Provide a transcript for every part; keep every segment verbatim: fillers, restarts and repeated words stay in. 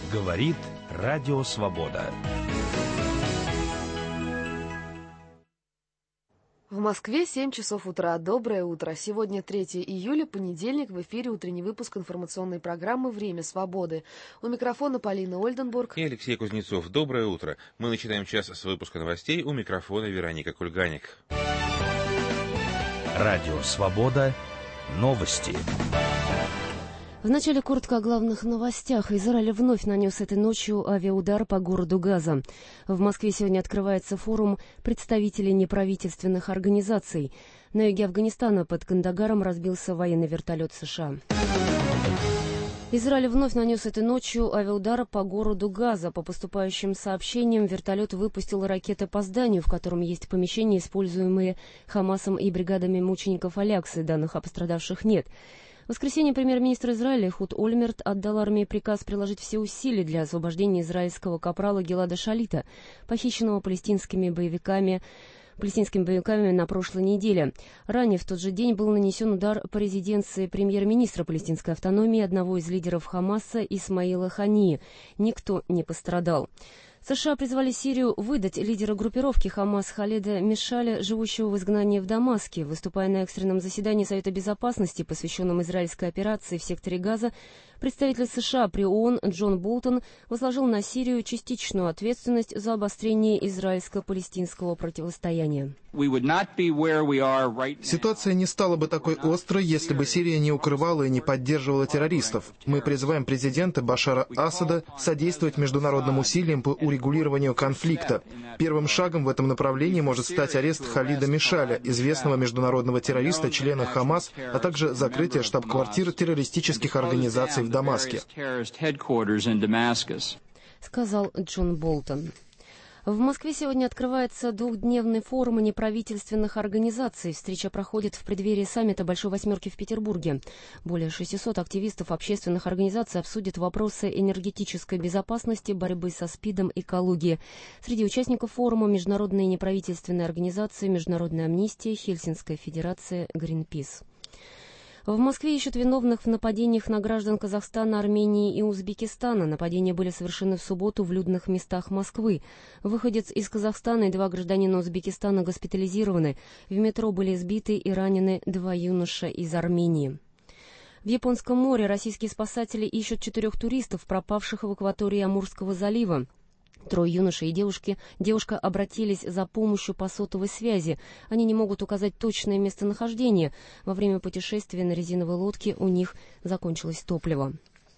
Говорит Радио Свобода. В Москве семь часов утра. Доброе утро. Сегодня третьего июля, понедельник, в эфире утренний выпуск информационной программы «Время свободы». У микрофона Полина Ольденбург и Алексей Кузнецов. Доброе утро. Мы начинаем час с выпуска новостей. У микрофона Вероника Кульганик. Радио Свобода. Новости. Вначале коротко о главных новостях. Израиль вновь нанес этой ночью авиаудар по городу Газа. В Москве сегодня открывается форум представителей неправительственных организаций. На юге Афганистана под Кандагаром разбился военный вертолет США. Израиль вновь нанес этой ночью авиаудар по городу Газа. По поступающим сообщениям, вертолет выпустил ракеты по зданию, в котором есть помещения, используемые Хамасом и бригадами мучеников Аляксы. Данных о пострадавших нет. В воскресенье премьер-министр Израиля Эхуд Ольмерт отдал армии приказ приложить все усилия для освобождения израильского капрала Гилада Шалита, похищенного палестинскими боевиками, палестинскими боевиками на прошлой неделе. Ранее в тот же день был нанесен удар по резиденции премьер-министра палестинской автономии, одного из лидеров Хамаса Исмаила Хании. Никто не пострадал. США призвали Сирию выдать лидера группировки Хамас Халеда Мешаля, живущего в изгнании в Дамаске. Выступая на экстренном заседании Совета Безопасности, посвященном израильской операции в секторе Газа, представитель США при ООН Джон Болтон возложил на Сирию частичную ответственность за обострение израильско-палестинского противостояния. Ситуация не стала бы такой острой, если бы Сирия не укрывала и не поддерживала террористов. Мы призываем президента Башара Асада содействовать международным усилиям по урегулированию конфликта. Первым шагом в этом направлении может стать арест Халида Мешаля, известного международного террориста, члена Хамас, а также закрытие штаб-квартир террористических организаций в Дамаске, сказал Джон Болтон. В Москве сегодня открывается двухдневный форум неправительственных организаций. Встреча проходит в преддверии саммита Большой Восьмерки в Петербурге. Более шестисот активистов общественных организаций обсудят вопросы энергетической безопасности, борьбы со СПИДом, экологии. Среди участников форума международные неправительственные организации, Международная амнистия, Хельсинская федерация, Гринпис. В Москве ищут виновных в нападениях на граждан Казахстана, Армении и Узбекистана. Нападения были совершены в субботу в людных местах Москвы. Выходец из Казахстана и два гражданина Узбекистана госпитализированы. В метро были избиты и ранены два юноша из Армении. В Японском море российские спасатели ищут четырех туристов, пропавших в акватории Амурского залива. Трое юношей и девушки, девушка обратились за помощью по сотовой связи. Они не могут указать точное местонахождение. Во время путешествия на резиновой лодке у них закончилось топливо.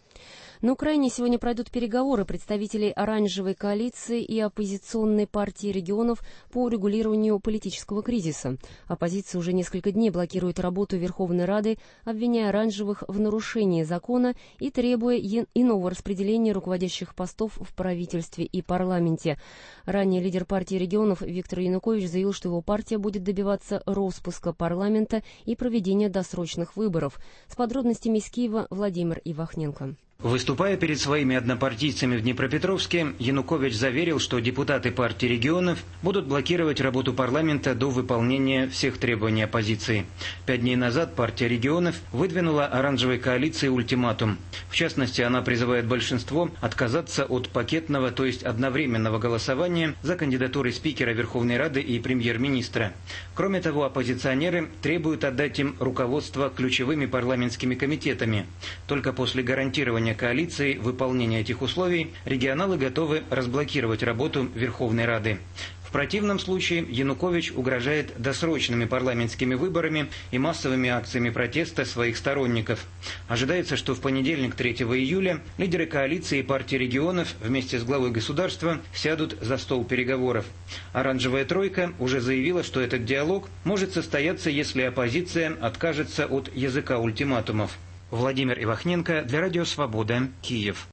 На Украине сегодня пройдут переговоры представителей Оранжевой коалиции и оппозиционной партии регионов по урегулированию политического кризиса. Оппозиция уже несколько дней блокирует работу Верховной Рады, обвиняя оранжевых в нарушении закона и требуя иного распределения руководящих постов в правительстве и парламенте. Ранее лидер партии регионов Виктор Янукович заявил, что его партия будет добиваться распуска парламента и проведения досрочных выборов. С подробностями из Киева Владимир Ивахненко. Выступая перед своими однопартийцами в Днепропетровске, Янукович заверил, что депутаты партии регионов будут блокировать работу парламента до выполнения всех требований оппозиции. Пять дней назад партия регионов выдвинула оранжевой коалиции ультиматум. В частности, она призывает большинство отказаться от пакетного, то есть одновременного голосования за кандидатуры спикера Верховной Рады и премьер-министра. Кроме того, оппозиционеры требуют отдать им руководство ключевыми парламентскими комитетами. Только после гарантирования коалиции выполнения этих условий регионалы готовы разблокировать работу Верховной Рады. В противном случае Янукович угрожает досрочными парламентскими выборами и массовыми акциями протеста своих сторонников. Ожидается, что в понедельник, третьего июля, лидеры коалиции и партии регионов вместе с главой государства сядут за стол переговоров. Оранжевая тройка уже заявила, что этот диалог может состояться, если оппозиция откажется от языка ультиматумов. Владимир Ивахненко для Радио Свобода, Киев.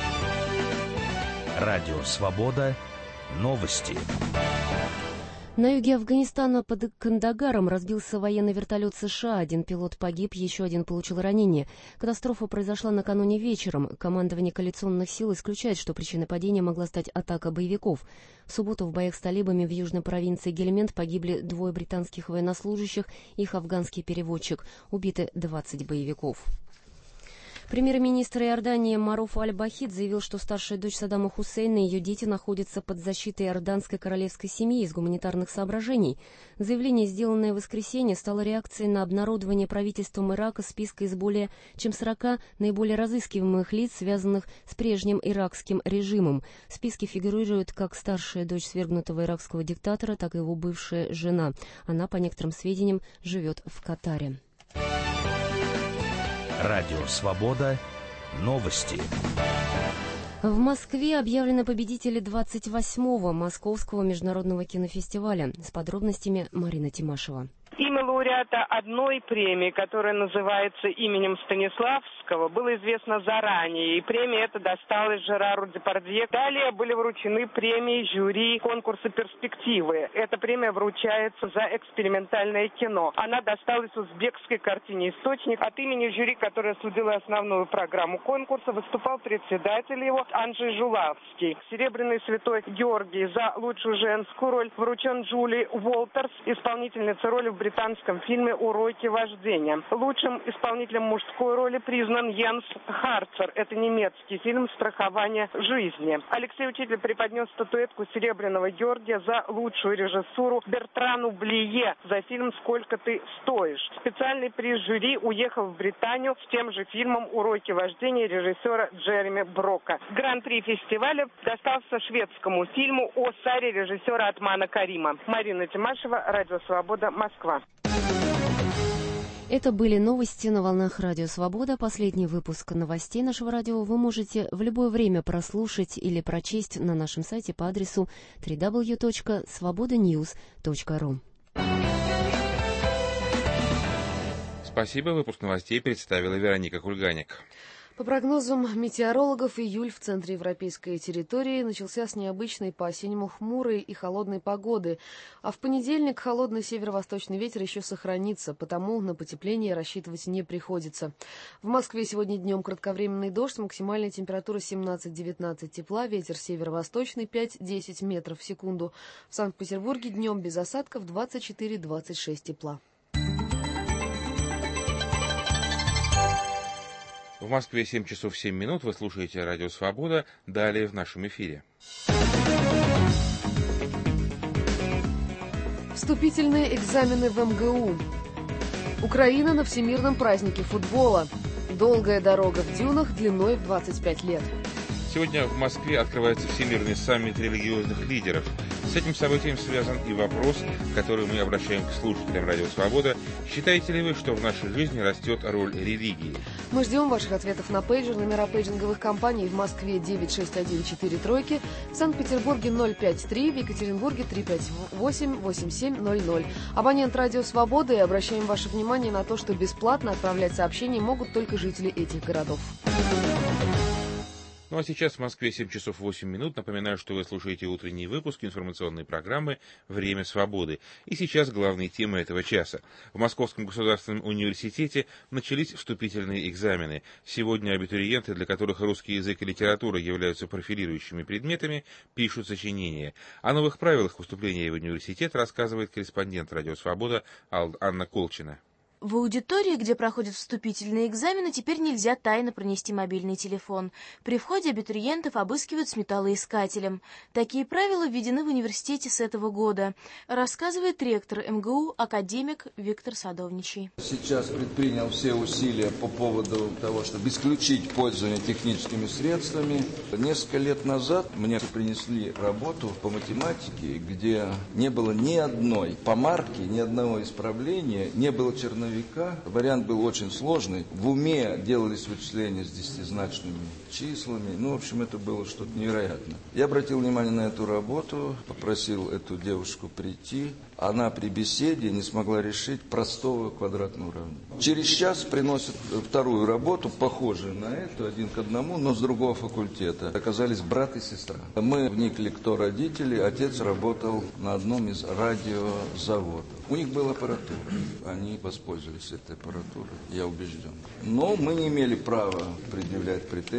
Радио Свобода. Новости. На юге Афганистана под Кандагаром разбился военный вертолет США. Один пилот погиб, еще один получил ранение. Катастрофа произошла накануне вечером. Командование коалиционных сил исключает, что причиной падения могла стать атака боевиков. В субботу в боях с талибами в южной провинции Гельмент погибли двое британских военнослужащих, их афганский переводчик. Убиты двадцать боевиков. Премьер-министр Иордании Маруф аль-Бахид заявил, что старшая дочь Саддама Хусейна и ее дети находятся под защитой иорданской королевской семьи из гуманитарных соображений. Заявление, сделанное в воскресенье, стало реакцией на обнародование правительством Ирака списка из более чем сорока наиболее разыскиваемых лиц, связанных с прежним иракским режимом. В списке фигурирует как старшая дочь свергнутого иракского диктатора, так и его бывшая жена. Она, по некоторым сведениям, живет в Катаре. Радио «Свобода». Новости. В Москве объявлены победители двадцать восьмого Московского международного кинофестиваля. С подробностями Марина Тимашева. Имя лауреата одной премии, которая называется именем Станиславского, было известно заранее, и премия эта досталась Жерару Депардье. Далее были вручены премии жюри конкурса «Перспективы». Эта премия вручается за экспериментальное кино. Она досталась узбекской картине «Источник». От имени жюри, которое судило основную программу конкурса, выступал председатель его Анджей Жулавский. Серебряный святой Георгий за лучшую женскую роль вручен Джули Уолтерс, исполнительница роли в британском фильме «Уроки вождения». Лучшим исполнителем мужской роли признан Йенс Харцер. Это немецкий фильм «Страхование жизни». Алексей Учитель преподнес статуэтку Серебряного Георгия за лучшую режиссуру Бертрану Блие за фильм «Сколько ты стоишь». Специальный приз жюри уехал в Британию с тем же фильмом «Уроки вождения» режиссера Джереми Брока. Гран-при фестиваля достался шведскому фильму «О Саре» режиссера Атмана Карима. Марина Тимашева, Радио Свобода, Москва. Это были новости на волнах Радио Свобода. Последний выпуск новостей нашего радио вы можете в любое время прослушать или прочесть на нашем сайте по адресу дабл ю дабл ю дабл ю точка свобода ньюс точка ру. Спасибо. Выпуск новостей представила Вероника Кульганик. По прогнозам метеорологов, июль в центре европейской территории начался с необычной по-осеннему хмурой и холодной погоды, а в понедельник холодный северо-восточный ветер еще сохранится, потому на потепление рассчитывать не приходится. В Москве сегодня днем кратковременный дождь, максимальная температура семнадцать-девятнадцать тепла, ветер северо-восточный пять-десять метров в секунду. В Санкт-Петербурге днем без осадков двадцать четыре-двадцать шесть тепла. В Москве семь часов семь минут. Вы слушаете Радио Свобода. Далее в нашем эфире. Вступительные экзамены в эм гэ у. Украина на всемирном празднике футбола. Долгая дорога в дюнах длиной в двадцать пять лет. Сегодня в Москве открывается Всемирный саммит религиозных лидеров. С этим событием связан и вопрос, который мы обращаем к слушателям Радио Свобода. Считаете ли вы, что в нашей жизни растет роль религии? Мы ждем ваших ответов на пейджер. Номера пейджинговых компаний в Москве девять шесть один четыре тройки, в Санкт-Петербурге ноль пять три, в Екатеринбурге три пять восемь восемь семь ноль ноль. Абонент Радио Свобода, и обращаем ваше внимание на то, что бесплатно отправлять сообщения могут только жители этих городов. Ну а сейчас в Москве семь часов восемь минут. Напоминаю, что вы слушаете утренний выпуск информационной программы «Время свободы». И сейчас главные темы этого часа. В Московском государственном университете начались вступительные экзамены. Сегодня абитуриенты, для которых русский язык и литература являются профилирующими предметами, пишут сочинения. О новых правилах поступления в университет рассказывает корреспондент «Радио Свобода» Анна Колчина. В аудитории, где проходят вступительные экзамены, теперь нельзя тайно пронести мобильный телефон. При входе абитуриентов обыскивают с металлоискателем. Такие правила введены в университете с этого года, рассказывает ректор эм гэ у, академик Виктор Садовничий. Сейчас предпринял все усилия по поводу того, чтобы исключить пользование техническими средствами. Несколько лет назад мне принесли работу по математике, где не было ни одной помарки, ни одного исправления, не было черновика. Вариант был очень сложный. В уме делались вычисления с десятизначными числами. Ну, в общем, это было что-то невероятное. Я обратил внимание на эту работу, попросил эту девушку прийти. Она при беседе не смогла решить простого квадратного уравнения. Через час приносят вторую работу, похожую на эту, один к одному, но с другого факультета. Оказались брат и сестра. Мы вникли, кто родители. Отец работал на одном из радиозаводов. У них была аппаратура. Они воспользовались этой аппаратурой, я убежден. Но мы не имели права предъявлять претензии.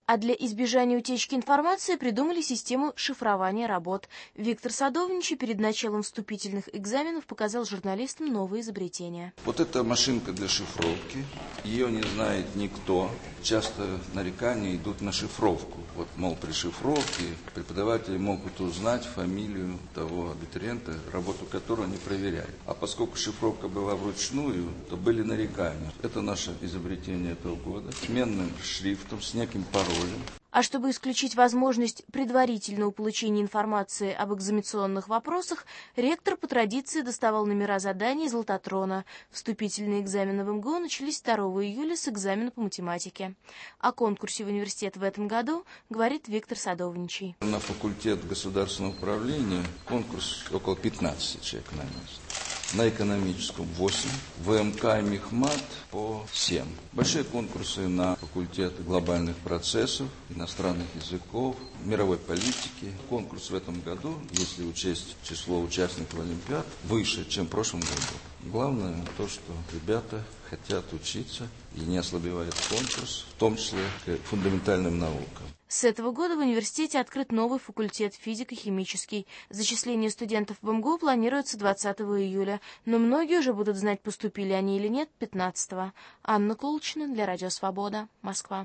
А для избежания утечки информации придумали систему шифрования работ. Виктор Садовничий перед началом вступительных экзаменов показал журналистам новые изобретения. Вот эта машинка для шифровки, ее не знает никто. Часто нарекания идут на шифровку. Вот, мол, при шифровке преподаватели могут узнать фамилию того абитуриента, работу которого не проверяют. А поскольку шифровка была вручную, то были нарекания. Это наше изобретение этого года. Сменным шрифтом, с неким паролем. А чтобы исключить возможность предварительного получения информации об экзаменационных вопросах, ректор по традиции доставал номера заданий из лототрона. Вступительные экзамены в эм гэ у начались второго июля с экзамена по математике. О конкурсе в университет в этом году говорит Виктор Садовничий. На факультет государственного управления конкурс около пятнадцати человек на место. На экономическом восемь, в эм ка и Мехмат по семь. Большие конкурсы на факультет глобальных процессов, иностранных языков, мировой политики. Конкурс в этом году, если учесть число участников Олимпиад, выше, чем в прошлом году. Главное то, что ребята хотят учиться и не ослабевает конкурс, в том числе к фундаментальным наукам. С этого года в университете открыт новый факультет физико-химический. Зачисление студентов в эм гэ у планируется двадцатого июля, но многие уже будут знать, поступили они или нет, пятнадцатого. Анна Колчина для Радио Свобода, Москва.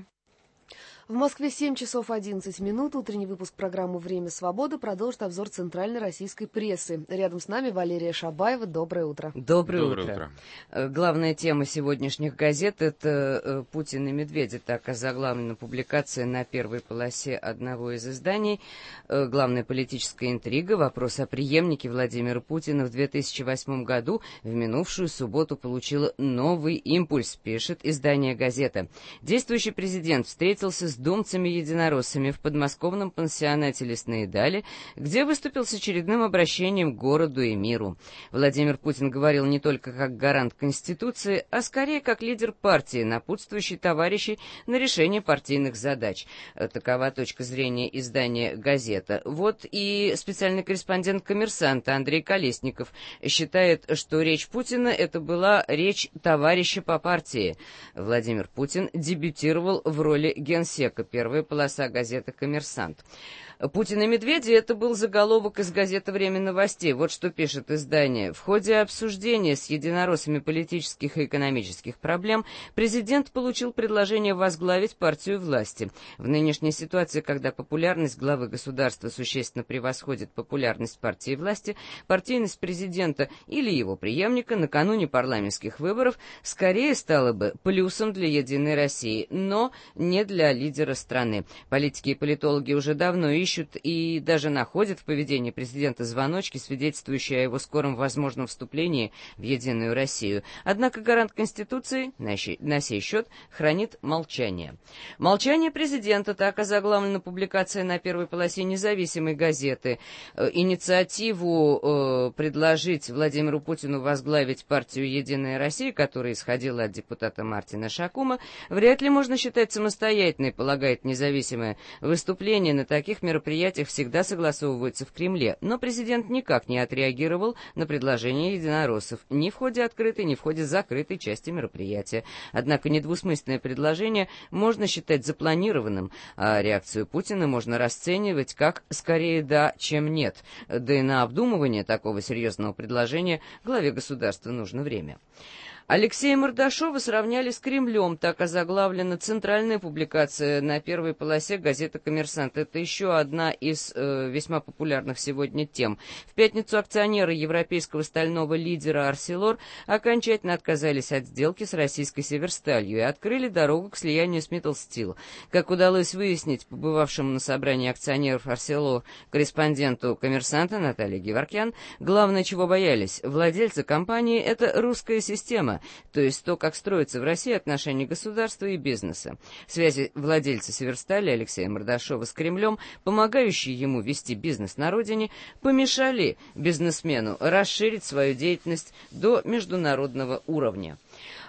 В Москве семь часов одиннадцать минут. Утренний выпуск программы «Время свободы» продолжит обзор центральной российской прессы. Рядом с нами Валерия Шабаева. Доброе утро. Доброе, Доброе утро. утро. Главная тема сегодняшних газет — это «Путин и Медведев». Так озаглавлена публикация на первой полосе одного из изданий. Главная политическая интрига. Вопрос о преемнике Владимира Путина в две тысячи восьмом году в минувшую субботу получила новый импульс, пишет издание «Газета». Действующий президент встретился с думцами-единороссами в подмосковном пансионате «Лесные дали», где выступил с очередным обращением к городу и миру. Владимир Путин говорил не только как гарант Конституции, а скорее как лидер партии, напутствующий товарищей на решение партийных задач. Такова точка зрения издания «Газета». Вот и специальный корреспондент «Коммерсанта» Андрей Колесников считает, что речь Путина — это была речь товарища по партии. Владимир Путин дебютировал в роли генсека. Первая полоса газеты «Коммерсант». «Путин и Медведи» — это был заголовок из газеты «Время новостей». Вот что пишет издание. В ходе обсуждения с единороссами политических и экономических проблем президент получил предложение возглавить партию власти. В нынешней ситуации, когда популярность главы государства существенно превосходит популярность партии власти, партийность президента или его преемника накануне парламентских выборов скорее стала бы плюсом для «Единой России», но не для лидера страны. Политики и политологи уже давно ищут и даже находят в поведении президента звоночки, свидетельствующие о его скором возможном вступлении в «Единую Россию». Однако гарант Конституции на сей, на сей счет хранит молчание. Молчание президента, так озаглавлена публикация на первой полосе независимой газеты. Э, инициативу э, предложить Владимиру Путину возглавить партию «Единая Россия», которая исходила от депутата Мартина Шакума, вряд ли можно считать самостоятельной, полагает независимое. Выступление на таких мероприятиях мероприятиях всегда согласовываются в Кремле, но президент никак не отреагировал на предложение единороссов ни в ходе открытой, ни в ходе закрытой части мероприятия. Однако недвусмысленное предложение можно считать запланированным, а реакцию Путина можно расценивать как «скорее да, чем нет». Да и на обдумывание такого серьезного предложения главе государства нужно время. Алексея Мордашова сравняли с Кремлем, так озаглавлена центральная публикация на первой полосе газеты «Коммерсант». Это еще одна из э, весьма популярных сегодня тем. В пятницу акционеры европейского стального лидера «Арселор» окончательно отказались от сделки с российской «Северсталью» и открыли дорогу к слиянию с «Миттл-Стил». Как удалось выяснить побывавшему на собрании акционеров «Арселор» корреспонденту «Коммерсанта» Наталье Геворкян, главное, чего боялись владельцы компании, это русская система, то есть то, как строятся в России отношения государства и бизнеса. Связи владельца «Северстали» Алексея Мордашова с Кремлем, помогающие ему вести бизнес на родине, помешали бизнесмену расширить свою деятельность до международного уровня.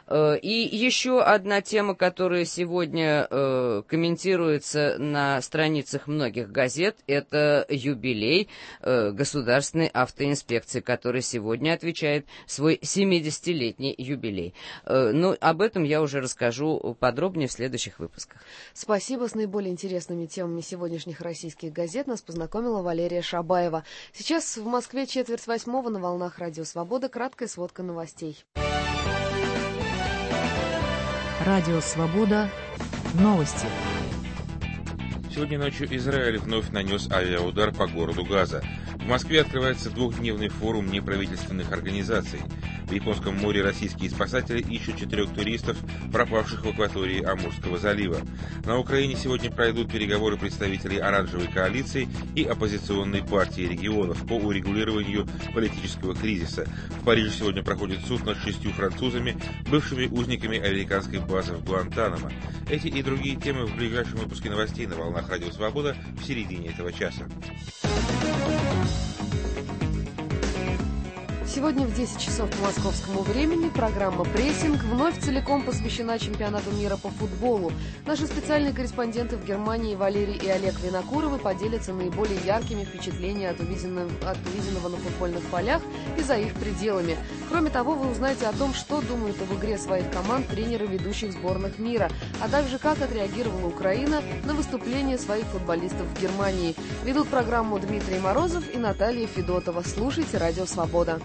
И еще одна тема, которая сегодня комментируется на страницах многих газет, это юбилей Государственной автоинспекции, который сегодня отвечает свой семидесятилетний юбилей. Но об этом я уже расскажу подробнее в следующих выпусках. Спасибо. С наиболее интересными темами сегодняшних российских газет нас познакомила Валерия Шабаева. Сейчас в Москве четверть восьмого, на волнах Радио Свобода. Краткая сводка новостей. Радио Свобода. Новости. Сегодня ночью Израиль вновь нанес авиаудар по городу Газа. В Москве открывается двухдневный форум неправительственных организаций. В Японском море российские спасатели ищут четырех туристов, пропавших в акватории Амурского залива. На Украине сегодня пройдут переговоры представителей Оранжевой коалиции и оппозиционной партии регионов по урегулированию политического кризиса. В Париже сегодня проходит суд над шестью французами, бывшими узниками американской базы в Гуантанамо. Эти и другие темы в ближайшем выпуске новостей на волнах Радио Свобода в середине этого часа. Сегодня в десять часов по московскому времени программа «Прессинг» вновь целиком посвящена чемпионату мира по футболу. Наши специальные корреспонденты в Германии Валерий и Олег Винокуровы поделятся наиболее яркими впечатлениями от увиденного, от увиденного на футбольных полях и за их пределами. Кроме того, вы узнаете о том, что думают об игре своих команд тренеры ведущих сборных мира, а также как отреагировала Украина на выступление своих футболистов в Германии. Ведут программу Дмитрий Морозов и Наталья Федотова. Слушайте «Радио Свобода».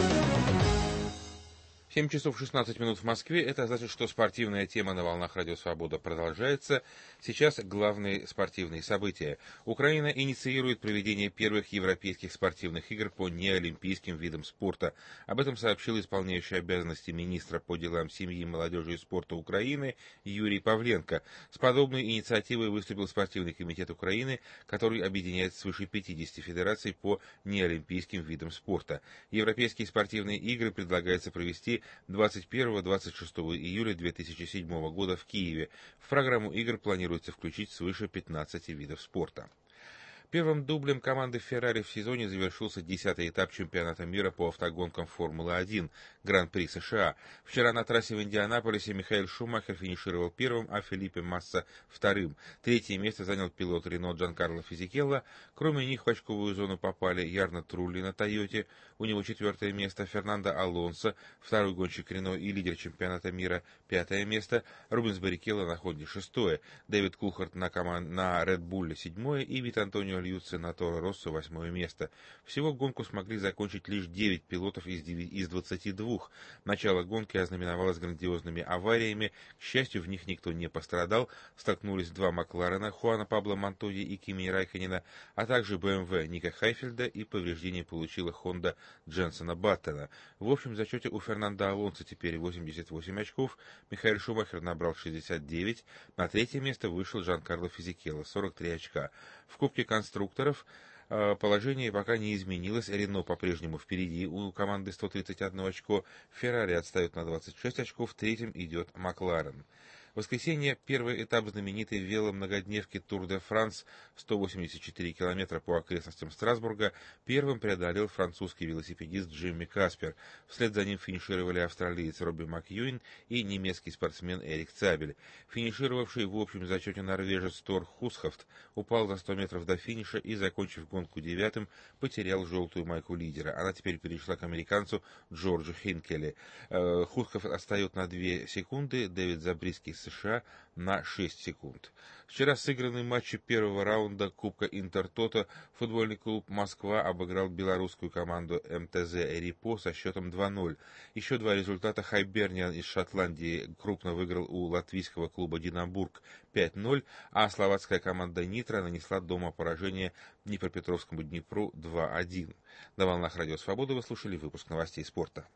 семь часов шестнадцать минут в Москве. Это значит, что спортивная тема на волнах Радио Свобода продолжается. Сейчас главные спортивные события. Украина инициирует проведение первых европейских спортивных игр по неолимпийским видам спорта. Об этом сообщил исполняющий обязанности министра по делам семьи, молодежи и спорта Украины Юрий Павленко. С подобной инициативой выступил спортивный комитет Украины, который объединяет свыше пятидесяти федераций по неолимпийским видам спорта. Европейские спортивные игры предлагается провести двадцать первого — двадцать шестого июля две тысячи седьмого года в Киеве. В программу игр планируется включить свыше пятнадцати видов спорта. Первым дублем команды «Феррари» в сезоне завершился десятый этап чемпионата мира по автогонкам Формулы-один, Гран-при США. Вчера на трассе в Индианаполисе Михаэль Шумахер финишировал первым, а Фелипе Масса вторым. Третье место занял пилот Рено Джанкарло Физикелло. Кроме них в очковую зону попали Ярно Трулли на Тойоте, у него четвертое место, Фернандо Алонсо, второй гонщик Рено и лидер чемпионата мира, пятое место, Рубенс Баррикелло на Хонде шестое, Дэвид Кулхарт на, команд... на Ред Булле седьмое и Вит Антонио Льюци на Торо Россо восьмое место. Всего гонку смогли закончить лишь девять пилотов из, из двадцати двух. Начало гонки ознаменовалось грандиозными авариями. К счастью, в них никто не пострадал. Столкнулись два Макларена Хуана Пабло Монтоя и Кими Райконена, а также бэ эм вэ Ника Хайфельда, и повреждения получила Хонда Дженсона Баттена. В общем зачете у Фернандо Алонсо теперь восемьдесят восемь очков, Михаэль Шумахер набрал шестьдесят девять, на третье место вышел Джанкарло Физикелло, сорок три очка. В Кубке конструкторов положение пока не изменилось. Рено по-прежнему впереди, у команды сто тридцать одно очко. Феррари отстает на двадцать шесть очков. Третьим идет Макларен. В воскресенье первый этап знаменитой веломногодневки Тур де Франс, сто восемьдесят четыре километра по окрестностям Страсбурга, первым преодолел французский велосипедист Джимми Каспер. Вслед за ним финишировали австралиец Робби Макьюин и немецкий спортсмен Эрик Цабель. Финишировавший в общем зачете норвежец Тор Хусхофт упал за сто метров до финиша и, закончив гонку девятым, потерял желтую майку лидера. Она теперь перешла к американцу Джорджу Хинкелли. Хусхофт отстает на две секунды, Дэвид Забриский США на шесть секунд. Вчера сыграны матчи первого раунда Кубка Интертото. Футбольный клуб «Москва» обыграл белорусскую команду эм тэ зэ «Рипо» со счетом два ноль. Еще два результата. Хайберниан из Шотландии крупно выиграл у латвийского клуба «Динамбург» пять ноль, а словацкая команда «Нитро» нанесла дома поражение Днепропетровскому «Днепру» два один. На волнах Радио Свобода вы слушали выпуск новостей спорта.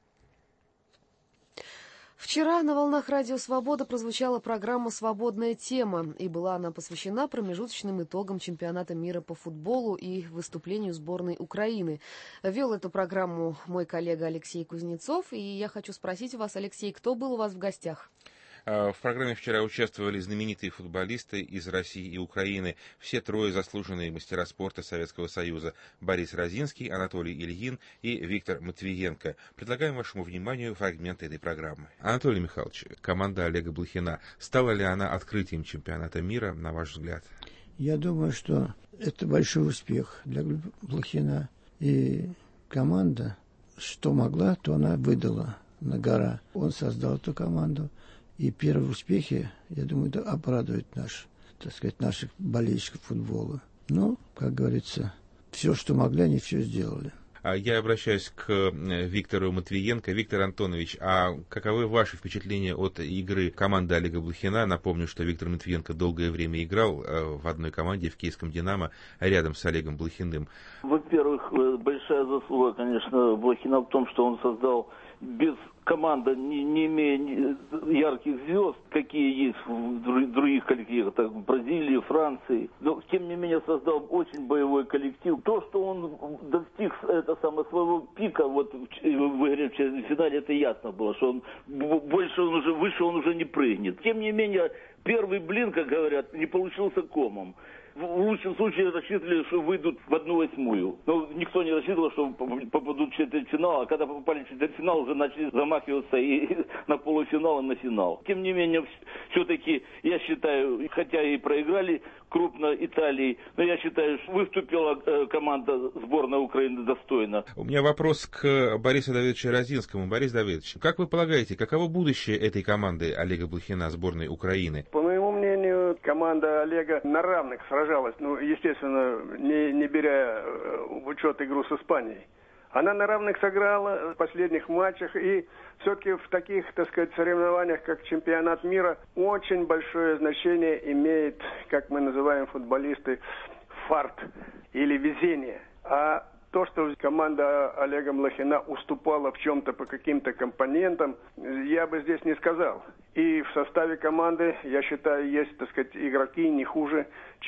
Вчера на волнах Радио Свобода прозвучала программа «Свободная тема», и была она посвящена промежуточным итогам чемпионата мира по футболу и выступлению сборной Украины. Вел эту программу мой коллега Алексей Кузнецов, и я хочу спросить у вас, Алексей, кто был у вас в гостях? В программе вчера участвовали знаменитые футболисты из России и Украины, все трое заслуженные мастера спорта Советского Союза: Борис Розинский, Анатолий Ильин и Виктор Матвиенко. Предлагаем вашему вниманию фрагмент этой программы. Анатолий Михайлович, команда Олега Блохина, стала ли она открытием чемпионата мира, на ваш взгляд? Я думаю, что это большой успех для Блохина. И команда, что могла, то она выдала на гора. Он создал эту команду. И первые успехи, я думаю, это обрадует наш, так сказать, наших болельщиков футбола. Но, как говорится, все, что могли, они все сделали. Я обращаюсь к Виктору Матвиенко. Виктор Антонович, а каковы ваши впечатления от игры команды Олега Блохина? Напомню, что Виктор Матвиенко долгое время играл в одной команде, в Киевском «Динамо», рядом с Олегом Блохиным. Во-первых, большая заслуга, конечно, Блохина в том, что он создал без команды, не, не имея ярких звезд, какие есть в других коллективах, так, в Бразилии, Франции, но тем не менее создал очень боевой коллектив. То, что он достиг это самое, своего пика вот в, в игре в финале, это ясно было, что он больше он уже выше он уже не прыгнет. Тем не менее, первый блин, как говорят, не получился комом. В лучшем случае рассчитывали, что выйдут в одну восьмую. Но никто не рассчитывал, что попадут в четвертьфинал. А когда попали в четвертьфинал, уже начали замахиваться и на полуфинал, и на финал. Тем не менее, все-таки, я считаю, хотя и проиграли крупно Италии, но я считаю, что выступила команда сборной Украины достойно. У меня вопрос к Борису Давидовичу Розинскому. Борис Давидович, как вы полагаете, каково будущее этой команды Олега Блохина, сборной Украины? По моему мнению, команда Олега на равных сражалась, ну, естественно, не, не беря в учет игру с Испанией. Она на равных сыграла в последних матчах, и все-таки в таких, так сказать, соревнованиях, как чемпионат мира, очень большое значение имеет, как мы называем футболисты, фарт или везение. А то, что команда Олега Блохина уступала в чем-то по каким-то компонентам, я бы здесь не сказал. И в составе команды, я считаю, есть, так сказать, игроки не хуже,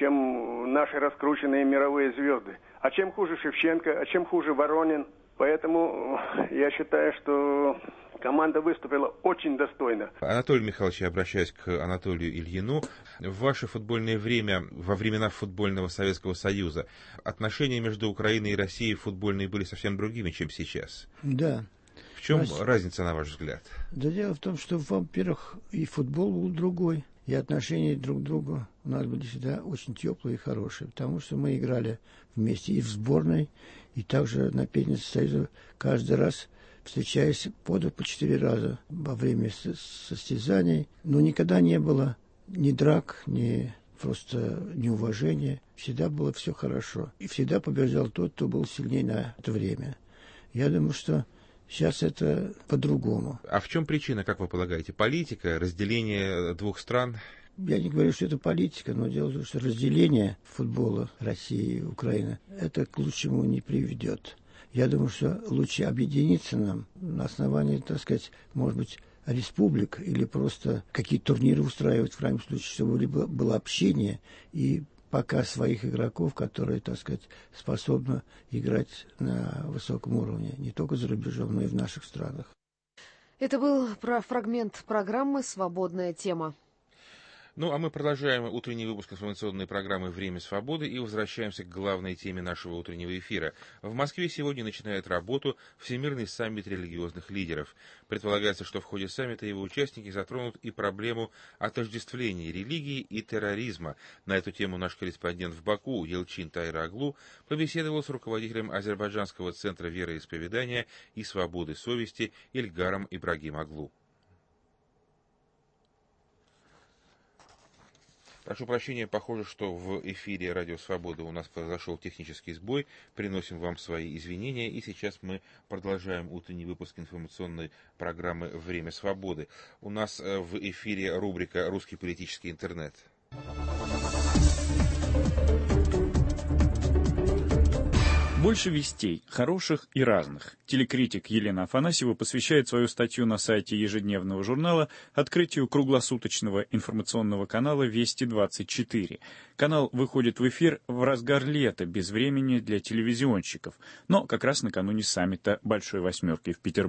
чем наши раскрученные мировые звезды. А чем хуже Шевченко, а чем хуже Воронин. Поэтому я считаю, что команда выступила очень достойно. Анатолий Михайлович, я обращаюсь к Анатолию Ильину. В ваше футбольное время, во времена футбольного Советского Союза, отношения между Украиной и Россией футбольные были совсем другими, чем сейчас. Да. В чем Раз... разница, на ваш взгляд? Да дело в том, что, во-первых, и футбол был другой, и отношения друг к другу у нас были всегда очень теплые и хорошие, потому что мы играли вместе и в сборной, и также на Первенстве Союза каждый раз, встречаясь по по четыре раза во время состязаний, но никогда не было ни драк, ни просто неуважения. Всегда было все хорошо. И всегда побеждал тот, кто был сильнее на это время. Я думаю, что сейчас это по-другому. А в чем причина, как вы полагаете? Политика, разделение двух стран? Я не говорю, что это политика, но дело в том, что разделение футбола России и Украины, это к лучшему не приведет. Я думаю, что лучше объединиться нам на основании, так сказать, может быть, республик или просто какие-то турниры устраивать в крайнем случае, чтобы было, было общение и показ своих игроков, которые, так сказать, способны играть на высоком уровне, не только за рубежом, но и в наших странах. Это был фрагмент программы «Свободная тема». Ну, а мы продолжаем утренний выпуск информационной программы «Время свободы» и возвращаемся к главной теме нашего утреннего эфира. В Москве сегодня начинает работу Всемирный саммит религиозных лидеров. Предполагается, что в ходе саммита его участники затронут и проблему отождествления религии и терроризма. На эту тему наш корреспондент в Баку Елчин Тайраглу побеседовал с руководителем Азербайджанского центра вероисповедания и свободы совести Ильгаром Ибрагим Аглу. Прошу прощения, похоже, что в эфире «Радио Свобода» у нас произошел технический сбой. Приносим вам свои извинения. И сейчас мы продолжаем утренний выпуск информационной программы «Время свободы». У нас в эфире рубрика «Русский политический интернет». Больше вестей, хороших и разных. Телекритик Елена Афанасьева посвящает свою статью на сайте ежедневного журнала открытию круглосуточного информационного канала «Вести двадцать четыре». Канал выходит в эфир в разгар лета, без времени для телевизионщиков, но как раз накануне саммита Большой Восьмерки в Петербурге.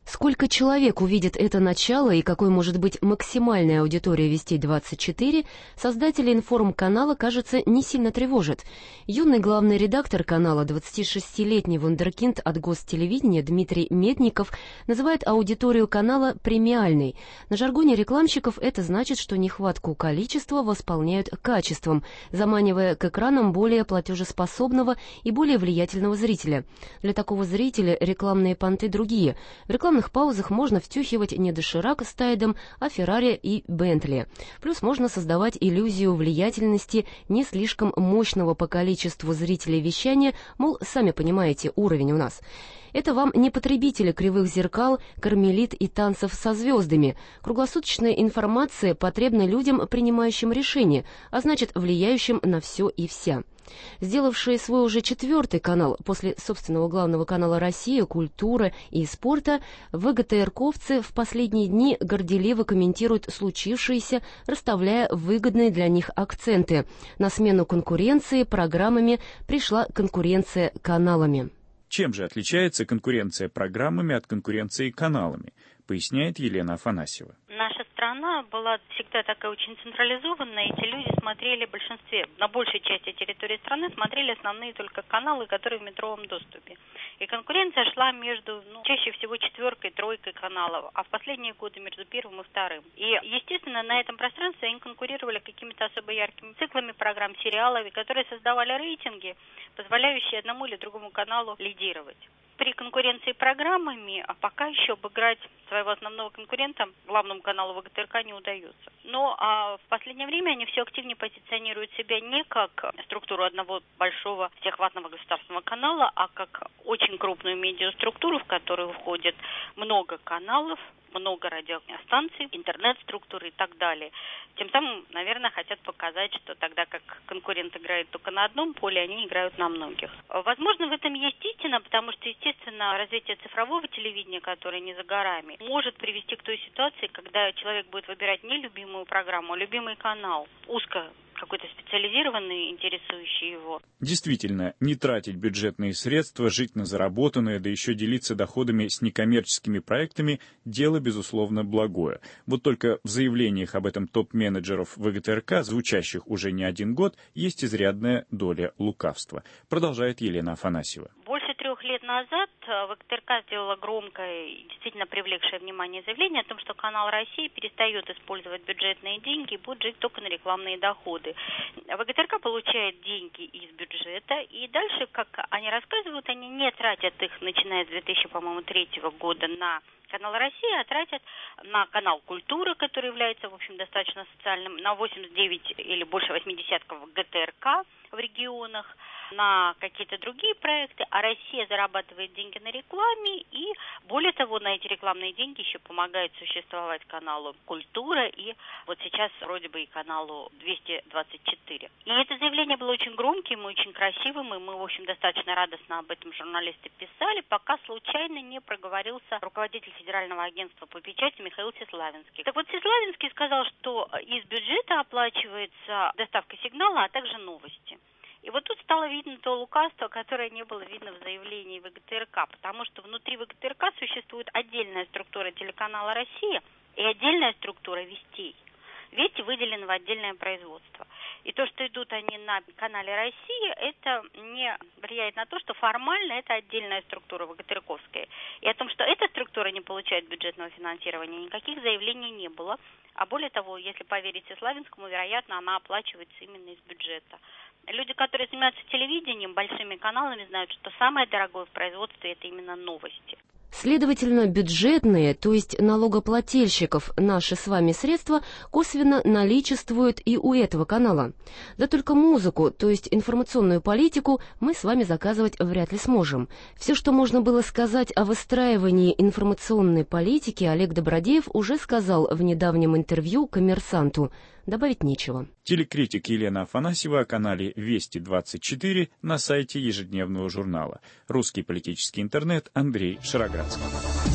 Сколько человек увидит это начало и какой может быть максимальная аудитория Вестей двадцать четыре, создатели информ-канала, кажется, не сильно тревожит. Юный главный редактор канала, двадцатишестилетний вундеркинд от гостелевидения Дмитрий Медников, называет аудиторию канала премиальной. На жаргоне рекламщиков это значит, что нехватку количества восполняют качеством, заманивая к экранам более платежеспособного и более влиятельного зрителя. Для такого зрителя рекламные понты другие. В рекламных паузах можно втюхивать не доширак с Тайдом, а Феррари и Бентли. Плюс можно создавать иллюзию влиятельности не слишком мощного по количеству зрителей вещания, мол, сами понимаете, уровень у нас. Это вам не потребители кривых зеркал, кармелит и танцев со звездами. Круглосуточная информация потребна людям, принимающим решения, а значит, влияющим на все и вся. Сделавшие свой уже четвертый канал после собственного главного канала «Россия», «Культура» и «Спорта», ВГТРковцы в последние дни горделиво комментируют случившееся, расставляя выгодные для них акценты. На смену конкуренции программами пришла конкуренция каналами. Чем же отличается конкуренция программами от конкуренции каналами, поясняет Елена Афанасьева. Наша страна была всегда такая очень централизованная. Эти люди смотрели в большинстве, на большей части территории страны, смотрели основные только каналы, которые в метровом доступе. И конкуренция шла между, ну, чаще всего четверкой, тройкой каналов, а в последние годы между первым и вторым. И, естественно, на этом пространстве они конкурировали какими-то особо яркими циклами программ, сериалами, которые создавали рейтинги, позволяющие одному или другому каналу лидировать. При конкуренции программами а пока еще обыграть своего основного конкурента, главному каналу ВГТРК, не удается. Но а, в последнее время они все активнее позиционируют себя не как структуру одного большого всеохватного государственного канала, а как очень крупную медиаструктуру, в которую входит много каналов, много радиостанций, интернет-структуры и так далее. Тем самым, наверное, хотят показать, что тогда как конкурент играет только на одном поле, они играют на многих. Возможно, в этом есть истина, потому что, естественно, развитие цифрового телевидения, которое не за горами, может привести к той ситуации, когда человек будет выбирать не любимую программу, а любимый канал, узко какой-то специализированный, интересующий его. Действительно, не тратить бюджетные средства, жить на заработанное, да еще делиться доходами с некоммерческими проектами – дело, безусловно, благое. Вот только в заявлениях об этом топ-менеджеров ВГТРК, звучащих уже не один год, есть изрядная доля лукавства. Продолжает Елена Афанасьева. Больше трех лет назад ВГТРК сделала громкое и действительно привлекшее внимание заявление о том, что канал «Россия» перестает использовать бюджетные деньги и будет жить только на рекламные доходы. ВГТРК получает деньги из бюджета, и дальше, как они рассказывают, они не тратят их, начиная с две тысячи третьего года, на канал «Россия», а тратят на канал «Культура», который является, в общем, достаточно социальным, на восемьдесят девять или больше восьмидесятков ГТРК в регионах, на какие-то другие проекты, а Россия зарабатывает деньги на рекламе, и, более того, на эти рекламные деньги еще помогает существовать каналу «Культура» и вот сейчас вроде бы и каналу двести двадцать четыре. И это заявление было очень громким и очень красивым, и мы, в общем, достаточно радостно об этом журналисты писали, пока случайно не проговорился руководитель Федерального агентства по печати Михаил Сеславинский. Так вот, Сеславинский сказал, что из бюджета оплачивается доставка сигнала, а также новости. И вот тут стало видно то лукавство, которое не было видно в заявлении ВГТРК, потому что внутри ВГТРК существует отдельная структура телеканала «Россия» и отдельная структура «Вестей». Вести выделены в отдельное производство. И то, что идут они на канале «Россия», это не влияет на то, что формально это отдельная структура ВГТРКовская. И о том, что эта структура не получает бюджетного финансирования, никаких заявлений не было. А более того, если поверить Сеславинскому, вероятно, она оплачивается именно из бюджета. Люди, которые занимаются телевидением, большими каналами, знают, что самое дорогое в производстве – это именно новости. Следовательно, бюджетные, то есть налогоплательщиков, наши с вами средства косвенно наличествуют и у этого канала. Да только музыку, то есть информационную политику, мы с вами заказывать вряд ли сможем. Все, что можно было сказать о выстраивании информационной политики, Олег Добродеев уже сказал в недавнем интервью «Коммерсанту». Добавить нечего. Телекритик Елена Афанасьева о канале «Вести двадцать четыре» на сайте ежедневного журнала. Русский политический интернет, Андрей Шароградский.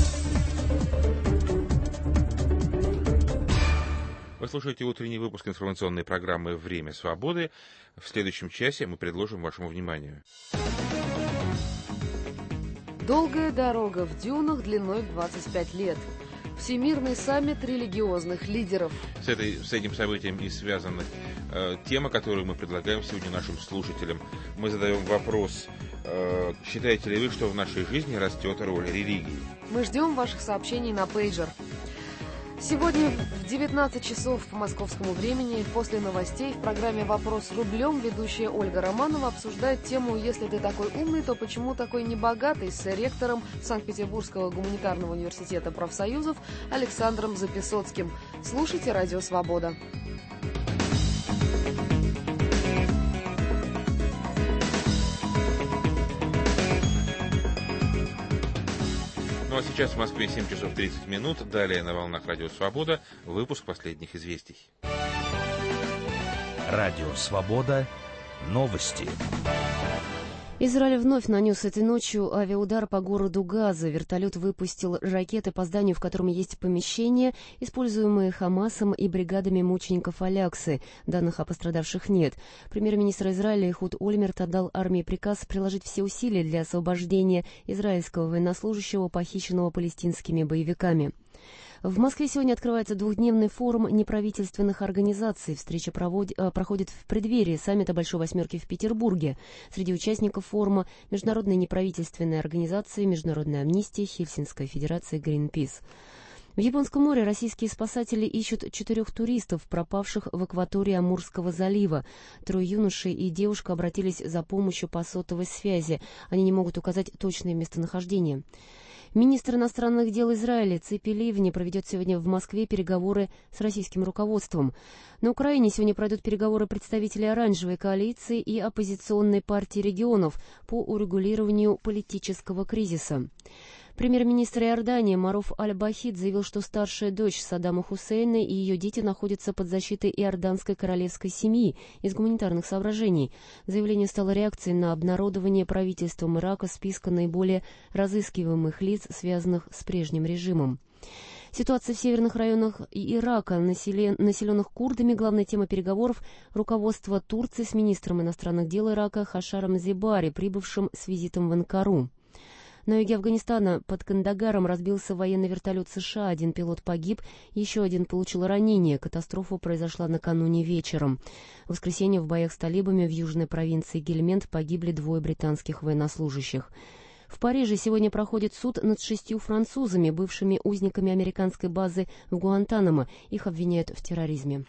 Вы слушаете утренний выпуск информационной программы «Время свободы». В следующем часе мы предложим вашему вниманию. Долгая дорога в дюнах длиной в двадцать пять лет. Всемирный саммит религиозных лидеров. С, этой, с этим событием и связана э, тема, которую мы предлагаем сегодня нашим слушателям. Мы задаем вопрос, э, считаете ли вы, что в нашей жизни растет роль религии? Мы ждем ваших сообщений на пейджер. Сегодня в девятнадцать часов по московскому времени, после новостей, в программе «Вопрос рублем» ведущая Ольга Романова обсуждает тему «Если ты такой умный, то почему такой небогатый?» с ректором Санкт-Петербургского гуманитарного университета профсоюзов Александром Записоцким. Слушайте «Радио Свобода». Ну а сейчас в Москве семь часов тридцать минут. Далее на волнах Радио Свобода выпуск последних известий. Радио Свобода. Новости. Израиль вновь нанес этой ночью авиаудар по городу Газа. Вертолет выпустил ракеты по зданию, в котором есть помещения, используемые Хамасом и бригадами мучеников Аляксы. Данных о пострадавших нет. Премьер-министр Израиля Эхуд Ольмерт отдал армии приказ приложить все усилия для освобождения израильского военнослужащего, похищенного палестинскими боевиками. В Москве сегодня открывается двухдневный форум неправительственных организаций. Встреча провод... проходит в преддверии саммита Большой Восьмерки в Петербурге. Среди участников форума международные неправительственные организации, Международная амнистия, Хельсинская федерация, Гринпис. В Японском море российские спасатели ищут четырех туристов, пропавших в акватории Амурского залива. Трое юношей и девушка обратились за помощью по сотовой связи. Они не могут указать точное местонахождение. Министр иностранных дел Израиля Ципи Ливни проведет сегодня в Москве переговоры с российским руководством. На Украине сегодня пройдут переговоры представителей Оранжевой коалиции и оппозиционной партии регионов по урегулированию политического кризиса. Премьер-министр Иордании Маруф Аль-Бахид заявил, что старшая дочь Саддама Хусейна и ее дети находятся под защитой иорданской королевской семьи из гуманитарных соображений. Заявление стало реакцией на обнародование правительством Ирака списка наиболее разыскиваемых лиц, связанных с прежним режимом. Ситуация в северных районах Ирака, населенных курдами, главная тема переговоров руководства Турции с министром иностранных дел Ирака Хашаром Зебари, прибывшим с визитом в Анкару. На юге Афганистана под Кандагаром разбился военный вертолет США. Один пилот погиб, еще один получил ранение. Катастрофа произошла накануне вечером. В воскресенье в боях с талибами в южной провинции Гельмент погибли двое британских военнослужащих. В Париже сегодня проходит суд над шестью французами, бывшими узниками американской базы в Гуантанамо. Их обвиняют в терроризме.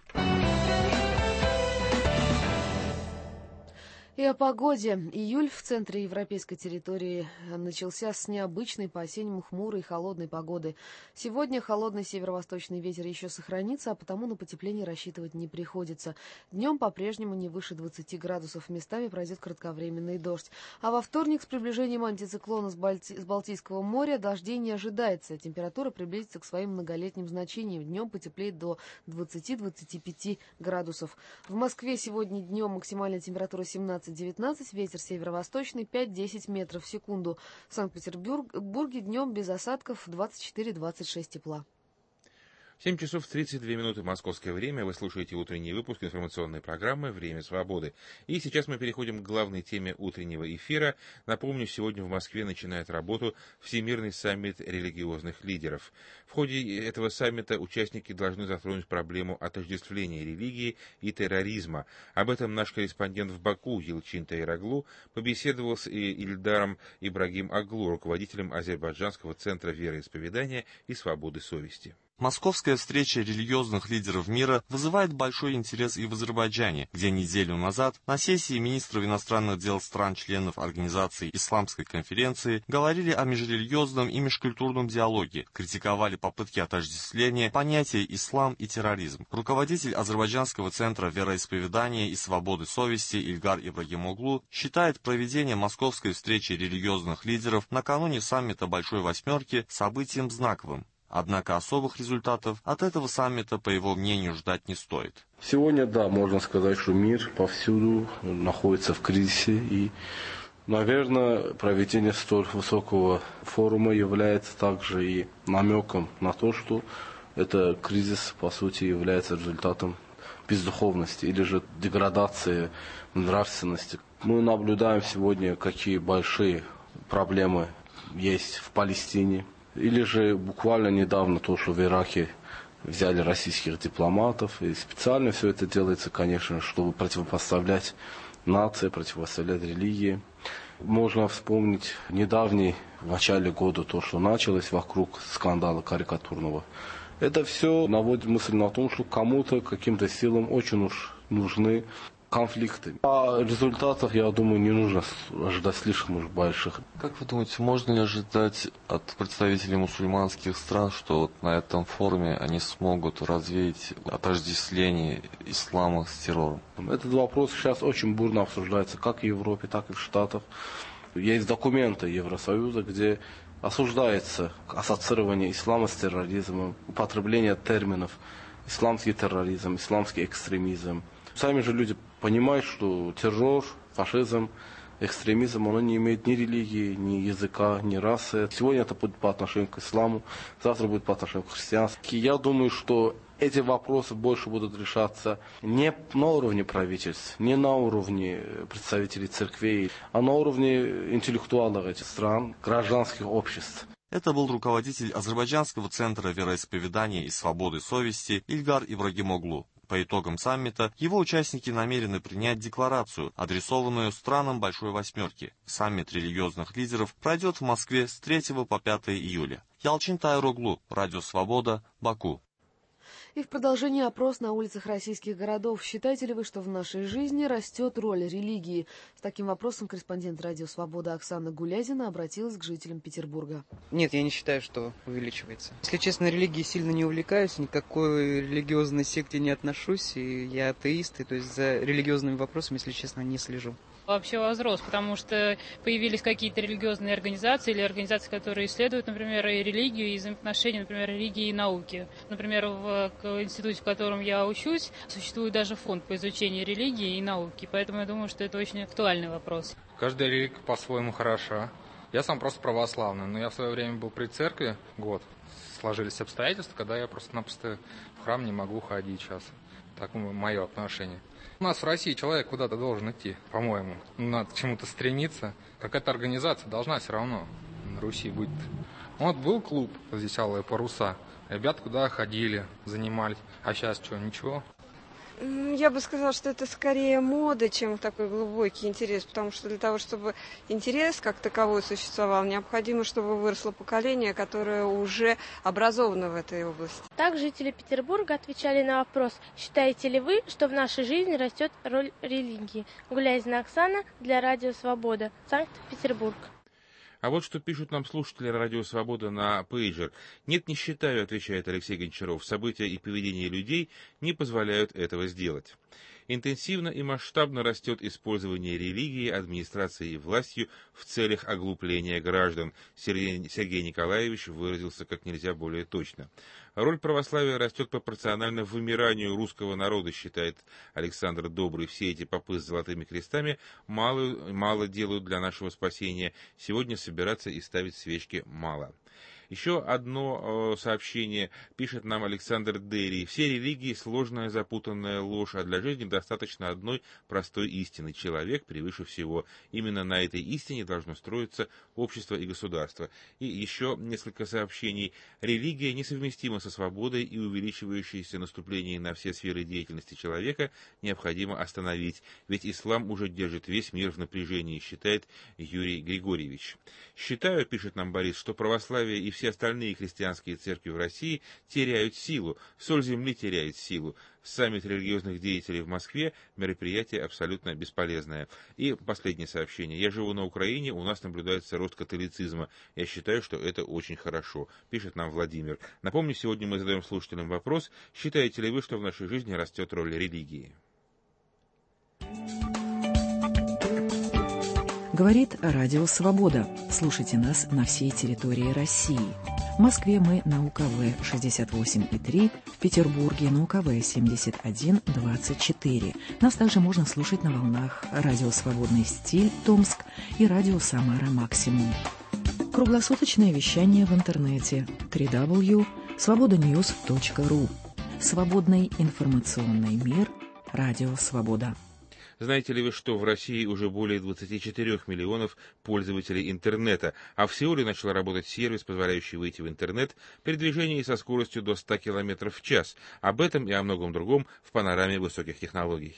И о погоде. Июль в центре европейской территории начался с необычной по-осеннему хмурой и холодной погоды. Сегодня холодный северо-восточный ветер еще сохранится, а потому на потепление рассчитывать не приходится. Днем по-прежнему не выше двадцати градусов, местами пройдет кратковременный дождь. А во вторник с приближением антициклона с, Бальти... с Балтийского моря дождей не ожидается. Температура приблизится к своим многолетним значениям. Днем потеплеет до двадцати-двадцати пяти градусов. В Москве сегодня днем максимальная температура семнадцать-девятнадцать, ветер северо-восточный пять-десять метров в секунду. В Санкт-Петербурге днем без осадков двадцать четыре-двадцать шесть тепла. семь часов тридцать две минуты московское время. Вы слушаете утренний выпуск информационной программы «Время свободы». И сейчас мы переходим к главной теме утреннего эфира. Напомню, сегодня в Москве начинает работу Всемирный саммит религиозных лидеров. В ходе этого саммита участники должны затронуть проблему отождествления религии и терроризма. Об этом наш корреспондент в Баку Елчин Тайраглу побеседовал с Ильдаром Ибрагим Аглу, руководителем Азербайджанского центра вероисповедания и свободы совести. Московская встреча религиозных лидеров мира вызывает большой интерес и в Азербайджане, где неделю назад на сессии министров иностранных дел стран-членов Организации Исламской конференции говорили о межрелигиозном и межкультурном диалоге, критиковали попытки отождествления понятия ислам и терроризм. Руководитель Азербайджанского центра вероисповедания и свободы совести Ильдар Ибрагим Аглу считает проведение московской встречи религиозных лидеров накануне саммита Большой Восьмерки событием знаковым. Однако особых результатов от этого саммита, по его мнению, ждать не стоит. Сегодня, да, можно сказать, что мир повсюду находится в кризисе. И, наверное, проведение столь высокого форума является также и намеком на то, что этот кризис, по сути, является результатом бездуховности или же деградации нравственности. Мы наблюдаем сегодня, какие большие проблемы есть в Палестине. Или же буквально недавно то, что в Ираке взяли российских дипломатов. И специально все это делается, конечно, чтобы противопоставлять нации, противопоставлять религии. Можно вспомнить недавний, в начале года, то, что началось вокруг скандала карикатурного. Это все наводит мысль на том, что кому-то, каким-то силам очень уж нужны конфликты. А результатов, я думаю, не нужно ожидать слишком уж больших. Как вы думаете, можно ли ожидать от представителей мусульманских стран, что вот на этом форуме они смогут развеять отождествление ислама с террором? Этот вопрос сейчас очень бурно обсуждается как в Европе, так и в Штатах. Есть документы Евросоюза, где осуждается ассоциирование ислама с терроризмом, употребление терминов исламский терроризм, исламский экстремизм. Сами же люди понимают, что террор, фашизм, экстремизм, он не имеет ни религии, ни языка, ни расы. Сегодня это будет по отношению к исламу, завтра будет по отношению к христианству. Я думаю, что эти вопросы больше будут решаться не на уровне правительств, не на уровне представителей церквей, а на уровне интеллектуалов этих стран, гражданских обществ. Это был руководитель Азербайджанского центра вероисповедания и свободы совести Ильгар Ибрагимоглу. По итогам саммита его участники намерены принять декларацию, адресованную странам Большой Восьмерки. Саммит религиозных лидеров пройдет в Москве с третьего по пятое июля. Ялчин Тайроглу, Радио Свобода, Баку. И в продолжении опрос на улицах российских городов. Считаете ли вы, что в нашей жизни растет роль религии? С таким вопросом корреспондент Радио Свобода Оксана Гулязина обратилась к жителям Петербурга. Нет, я не считаю, что увеличивается. Если честно, религией сильно не увлекаюсь, никакой религиозной секте не отношусь, и я атеист, и то есть за религиозными вопросами, если честно, не слежу. Вообще возрос, потому что появились какие-то религиозные организации или организации, которые исследуют, например, и религию, и взаимоотношения, например, религии и науки. Например, в институте, в котором я учусь, существует даже фонд по изучению религии и науки, поэтому я думаю, что это очень актуальный вопрос. Каждая религия по-своему хороша. Я сам просто православный, но я в свое время был при церкви год. Сложились обстоятельства, когда я просто-напросто в храм не могу ходить сейчас. Так мое отношение. У нас в России человек куда-то должен идти, по-моему. Надо к чему-то стремиться. Какая-то организация должна все равно на Руси быть. Вот был клуб, здесь «Алые паруса». Ребята куда ходили, занимались. А сейчас что, ничего? Я бы сказала, что это скорее мода, чем такой глубокий интерес, потому что для того, чтобы интерес как таковой существовал, необходимо, чтобы выросло поколение, которое уже образовано в этой области. Так жители Петербурга отвечали на вопрос: считаете ли вы, что в нашей жизни растет роль религии? Гулязина Оксана для Радио Свобода, Санкт-Петербург. А вот что пишут нам слушатели Радио Свобода на пейджер. «Нет, не считаю», — отвечает Алексей Гончаров. «События и поведение людей не позволяют этого сделать». Интенсивно и масштабно растет использование религии администрацией и властью в целях оглупления граждан. Сергей, Сергей Николаевич выразился как нельзя более точно. Роль православия растет пропорционально вымиранию русского народа, считает Александр Добрый. Все эти попы с золотыми крестами мало, мало делают для нашего спасения. Сегодня собираться и ставить свечки мало. Еще одно э, сообщение пишет нам Александр Дерри. «Все религии — сложная запутанная ложь, а для жизни достаточно одной простой истины. Человек превыше всего. Именно на этой истине должно строиться общество и государство». И еще несколько сообщений. «Религия несовместима со свободой, и увеличивающееся наступление на все сферы деятельности человека необходимо остановить. Ведь ислам уже держит весь мир в напряжении», считает Юрий Григорьевич. «Считаю, — пишет нам Борис, — что православие и все остальные христианские церкви в России теряют силу, соль земли теряет силу. Саммит религиозных деятелей в Москве — мероприятие абсолютно бесполезное». И последнее сообщение. «Я живу на Украине, у нас наблюдается рост католицизма. Я считаю, что это очень хорошо», пишет нам Владимир. Напомню, сегодня мы задаем слушателям вопрос: считаете ли вы, что в нашей жизни растет роль религии? Говорит Радио Свобода. Слушайте нас на всей территории России. В Москве мы на У К В шестьдесят восемь и три, в Петербурге на У К В семьдесят один двадцать четыре. Нас также можно слушать на волнах Радио Свободный стиль Томск и Радио Самара Максимум. Круглосуточное вещание в интернете дабл ю дабл ю дабл ю точка свобода ньюс точка ру. Свободный информационный мир. Радио Свобода. Знаете ли вы, что в России уже более двадцати четырёх миллионов пользователей интернета, а в Сеуле начал работать сервис, позволяющий выйти в интернет при движении со скоростью до ста километров в час. Об этом и о многом другом в панораме высоких технологий.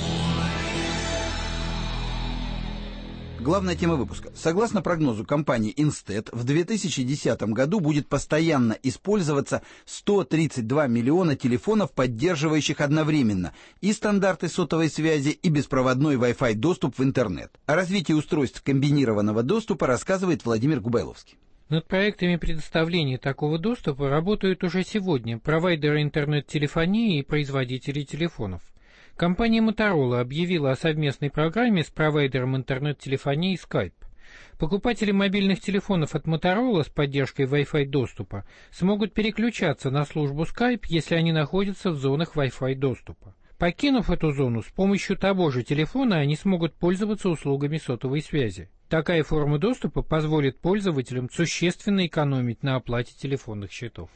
Главная тема выпуска. Согласно прогнозу компании Инстед, в две тысячи десятом году будет постоянно использоваться сто тридцать два миллиона телефонов, поддерживающих одновременно и стандарты сотовой связи, и беспроводной Wi-Fi доступ в интернет. О развитии устройств комбинированного доступа рассказывает Владимир Губайловский. Над проектами предоставления такого доступа работают уже сегодня провайдеры интернет-телефонии и производители телефонов. Компания Motorola объявила о совместной программе с провайдером интернет-телефонии Skype. Покупатели мобильных телефонов от Motorola с поддержкой Wi-Fi доступа смогут переключаться на службу Skype, если они находятся в зонах Wi-Fi доступа. Покинув эту зону, с помощью того же телефона они смогут пользоваться услугами сотовой связи. Такая форма доступа позволит пользователям существенно экономить на оплате телефонных счетов.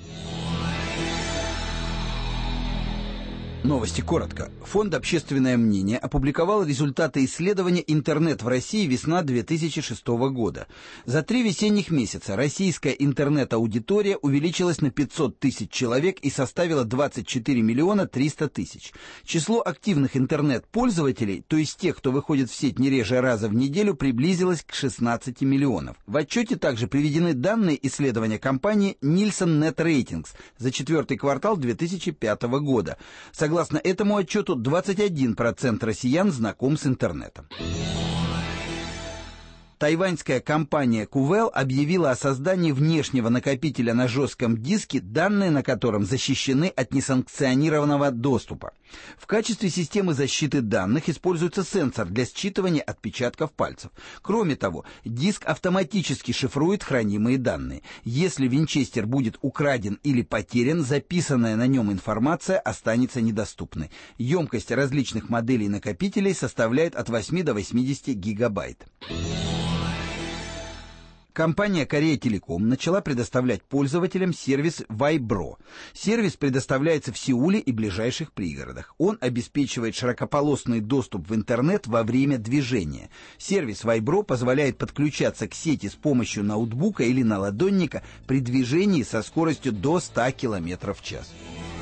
Новости коротко. Фонд «Общественное мнение» опубликовал результаты исследования «Интернет в России. Весна две тысячи шестого года». За три весенних месяца российская интернет-аудитория увеличилась на пятьсот тысяч человек и составила двадцать четыре миллиона триста тысяч. Число активных интернет-пользователей, то есть тех, кто выходит в сеть не реже раза в неделю, приблизилось к шестнадцати миллионов. В отчете также приведены данные исследования компании Nielsen Net Ratings за четвертый квартал две тысячи пятого года. Согласно этому отчету, двадцать один процент россиян знаком с интернетом. Тайваньская компания Кувел объявила о создании внешнего накопителя на жестком диске, данные на котором защищены от несанкционированного доступа. В качестве системы защиты данных используется сенсор для считывания отпечатков пальцев. Кроме того, диск автоматически шифрует хранимые данные. Если винчестер будет украден или потерян, записанная на нем информация останется недоступной. Емкость различных моделей накопителей составляет от восьми до восьмидесяти гигабайт. Компания Корея Телеком начала предоставлять пользователям сервис Вайбро. Сервис предоставляется в Сеуле и ближайших пригородах. Он обеспечивает широкополосный доступ в интернет во время движения. Сервис Вайбро позволяет подключаться к сети с помощью ноутбука или наладонника при движении со скоростью до ста километров в час.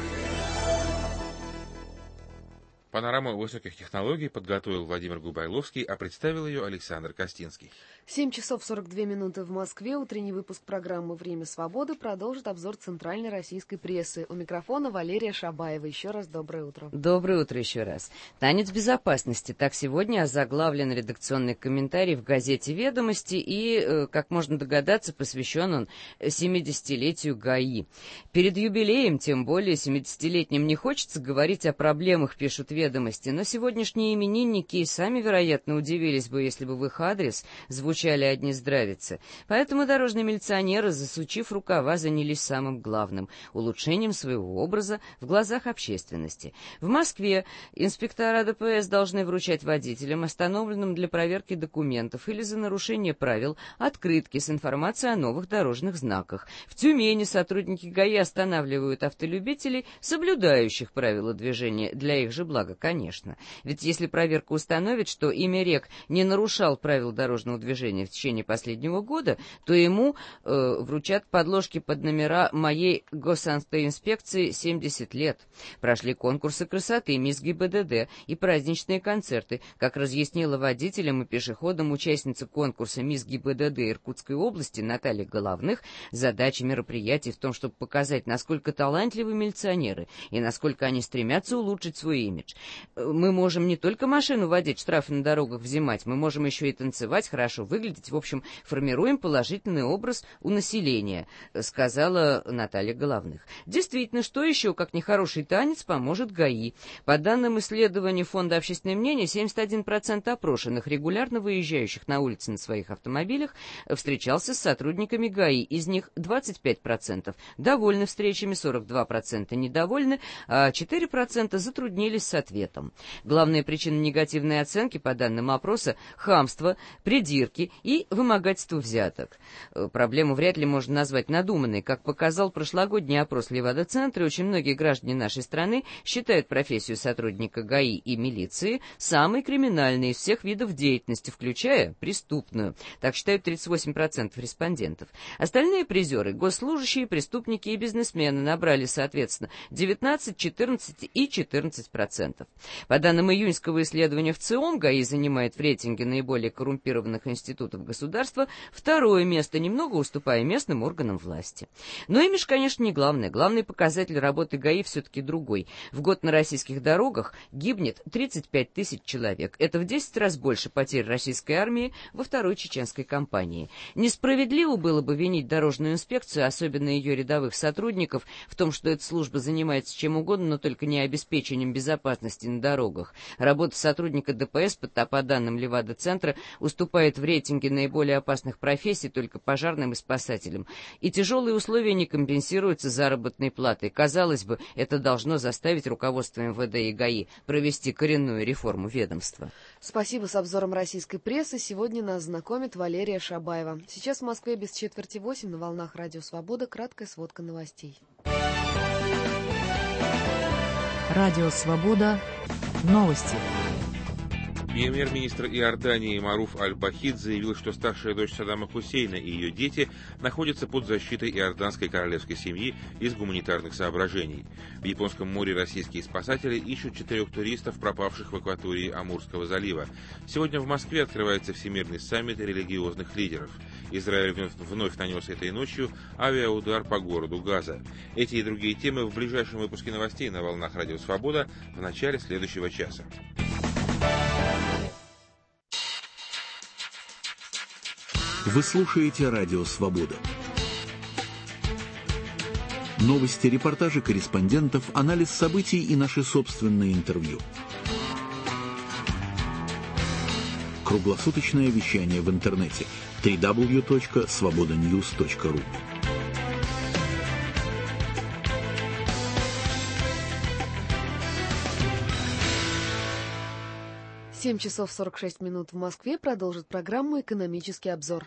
Панораму высоких технологий подготовил Владимир Губайловский, а представил ее Александр Костинский. семь часов сорок две минуты в Москве. Утренний выпуск программы «Время свободы» продолжит обзор центральной российской прессы. У микрофона Валерия Шабаева. Еще раз доброе утро. Доброе утро еще раз. Танец безопасности. Так сегодня озаглавлен редакционный комментарий в газете «Ведомости» и, как можно догадаться, посвящен он семидесятилетию ГАИ. Перед юбилеем, тем более семидесятилетним, не хочется говорить о проблемах, пишут «Ведомости», но сегодняшние именинники и сами, вероятно, удивились бы, если бы в их адрес звучали одни здравицы. Поэтому дорожные милиционеры, засучив рукава, занялись самым главным — улучшением своего образа в глазах общественности. В Москве инспектора ДПС должны вручать водителям, остановленным для проверки документов или за нарушение правил, открытки с информацией о новых дорожных знаках. В Тюмени сотрудники ГАИ останавливают автолюбителей, соблюдающих правила движения, для их же блага, конечно. Ведь если проверка установит, что имя рек не нарушал правил дорожного движения в течение последнего года, то ему э, вручат подложки под номера моей госавтоинспекции семьдесят лет. Прошли конкурсы красоты, мисс ГИБДД и праздничные концерты. Как разъяснила водителям и пешеходам участница конкурса мисс ГИБДД Иркутской области Наталья Головных, задача мероприятий в том, чтобы показать, насколько талантливы милиционеры и насколько они стремятся улучшить свой имидж. Мы можем не только машину водить, штрафы на дорогах взимать, мы можем еще и танцевать, хорошо выглядеть, в общем, формируем положительный образ у населения, сказала Наталья Головных. Действительно, что еще, как нехороший танец, поможет ГАИ? По данным исследования Фонда «Общественное мнение», семьдесят один процент опрошенных, регулярно выезжающих на улицы на своих автомобилях, встречался с сотрудниками ГАИ. Из них двадцать пять процентов довольны встречами, сорок два процента недовольны, а четыре процента затруднились с ответом ответом. Главная причина негативной оценки по данным опроса – хамство, придирки и вымогательство взяток. Проблему вряд ли можно назвать надуманной. Как показал прошлогодний опрос Левада-центра, очень многие граждане нашей страны считают профессию сотрудника ГАИ и милиции самой криминальной из всех видов деятельности, включая преступную. Так считают тридцать восемь процентов респондентов. Остальные призеры – госслужащие, преступники и бизнесмены набрали, соответственно, девятнадцать, четырнадцать и четырнадцать процентов. По данным июньского исследования в ЦИОМ, ГАИ занимает в рейтинге наиболее коррумпированных институтов государства второе место, немного уступая местным органам власти. Но имидж, конечно, не главное. Главный показатель работы ГАИ все-таки другой. В год на российских дорогах гибнет тридцать пять тысяч человек. Это в десять раз больше потерь российской армии во второй чеченской кампании. Несправедливо было бы винить дорожную инспекцию, особенно ее рядовых сотрудников, в том, что эта служба занимается чем угодно, но только не обеспечением безопасности на дорогах. Работа сотрудника ДПС, по данным Левада-центра, уступает в рейтинге наиболее опасных профессий только пожарным и спасателям. И тяжелые условия не компенсируются заработной платой. Казалось бы, это должно заставить руководство эм вэ дэ и ГАИ провести коренную реформу ведомства. Спасибо. С обзором российской прессы сегодня нас знакомит Валерия Шабаева. Сейчас в Москве без четверти восемь на волнах Радио Свобода краткая сводка новостей. Радио Свобода. Новости. Премьер-министр Иордании Маруф Аль-Бахид заявил, что старшая дочь Саддама Хусейна и ее дети находятся под защитой иорданской королевской семьи из гуманитарных соображений. В Японском море российские спасатели ищут четырех туристов, пропавших в акватории Амурского залива. Сегодня в Москве открывается Всемирный саммит религиозных лидеров. Израиль вновь, вновь нанес этой ночью авиаудар по городу Газа. Эти и другие темы в ближайшем выпуске новостей на волнах Радио Свобода в начале следующего часа. Вы слушаете Радио Свобода. Новости, репортажи корреспондентов, анализ событий и наши собственные интервью. Круглосуточное вещание в интернете дабл ю дабл ю дабл ю точка свобода ньюс точка ру. семь часов сорок шесть минут в Москве. Продолжит программу «Экономический обзор».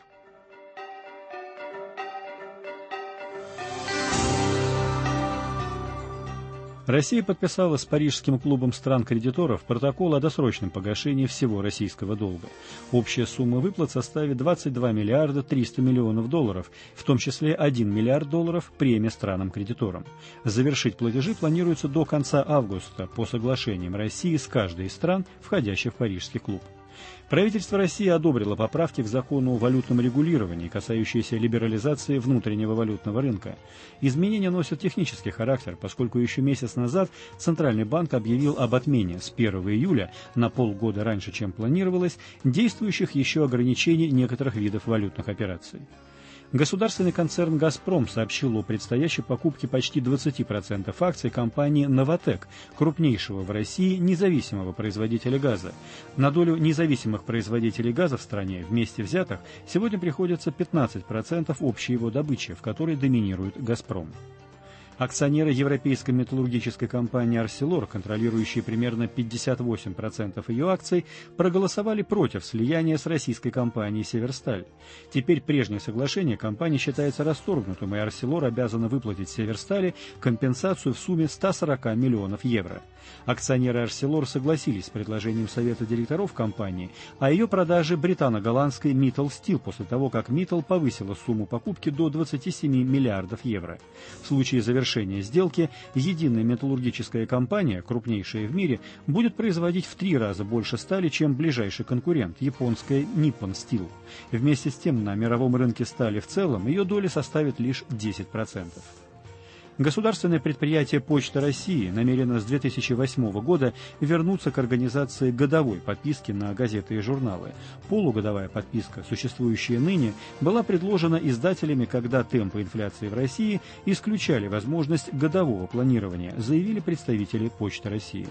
Россия подписала с Парижским клубом стран-кредиторов протокол о досрочном погашении всего российского долга. Общая сумма выплат составит двадцать два миллиарда триста миллионов долларов, в том числе один миллиард долларов премия странам-кредиторам. Завершить платежи планируется до конца августа по соглашениям России с каждой из стран, входящих в Парижский клуб. Правительство России одобрило поправки к закону о валютном регулировании, касающиеся либерализации внутреннего валютного рынка. Изменения носят технический характер, поскольку еще месяц назад Центральный банк объявил об отмене с первого июля, на полгода раньше, чем планировалось, действующих еще ограничений некоторых видов валютных операций. Государственный концерн «Газпром» сообщил о предстоящей покупке почти двадцати процентов акций компании «Новатэк», крупнейшего в России независимого производителя газа. На долю независимых производителей газа в стране вместе взятых сегодня приходится пятнадцать процентов общей его добычи, в которой доминирует «Газпром». Акционеры европейской металлургической компании «Арселор», контролирующие примерно пятьдесят восемь процентов ее акций, проголосовали против слияния с российской компанией «Северсталь». Теперь прежнее соглашение компании считается расторгнутым, и «Арселор» обязана выплатить «Северстали» компенсацию в сумме ста сорока миллионов евро. Акционеры «Арселор» согласились с предложением Совета директоров компании о ее продаже британо-голландской Mittal Steel после того, как Mittal повысила сумму покупки до двадцати семи миллиардов евро. В случае завершения завершения сделки единая металлургическая компания, крупнейшая в мире, будет производить в три раза больше стали, чем ближайший конкурент, японская Nippon Steel. Вместе с тем на мировом рынке стали в целом ее доля составит лишь десять процентов. Государственное предприятие «Почта России» намерено с две тысячи восьмого года вернуться к организации годовой подписки на газеты и журналы. Полугодовая подписка, существующая ныне, была предложена издателями, когда темпы инфляции в России исключали возможность годового планирования, заявили представители «Почты России».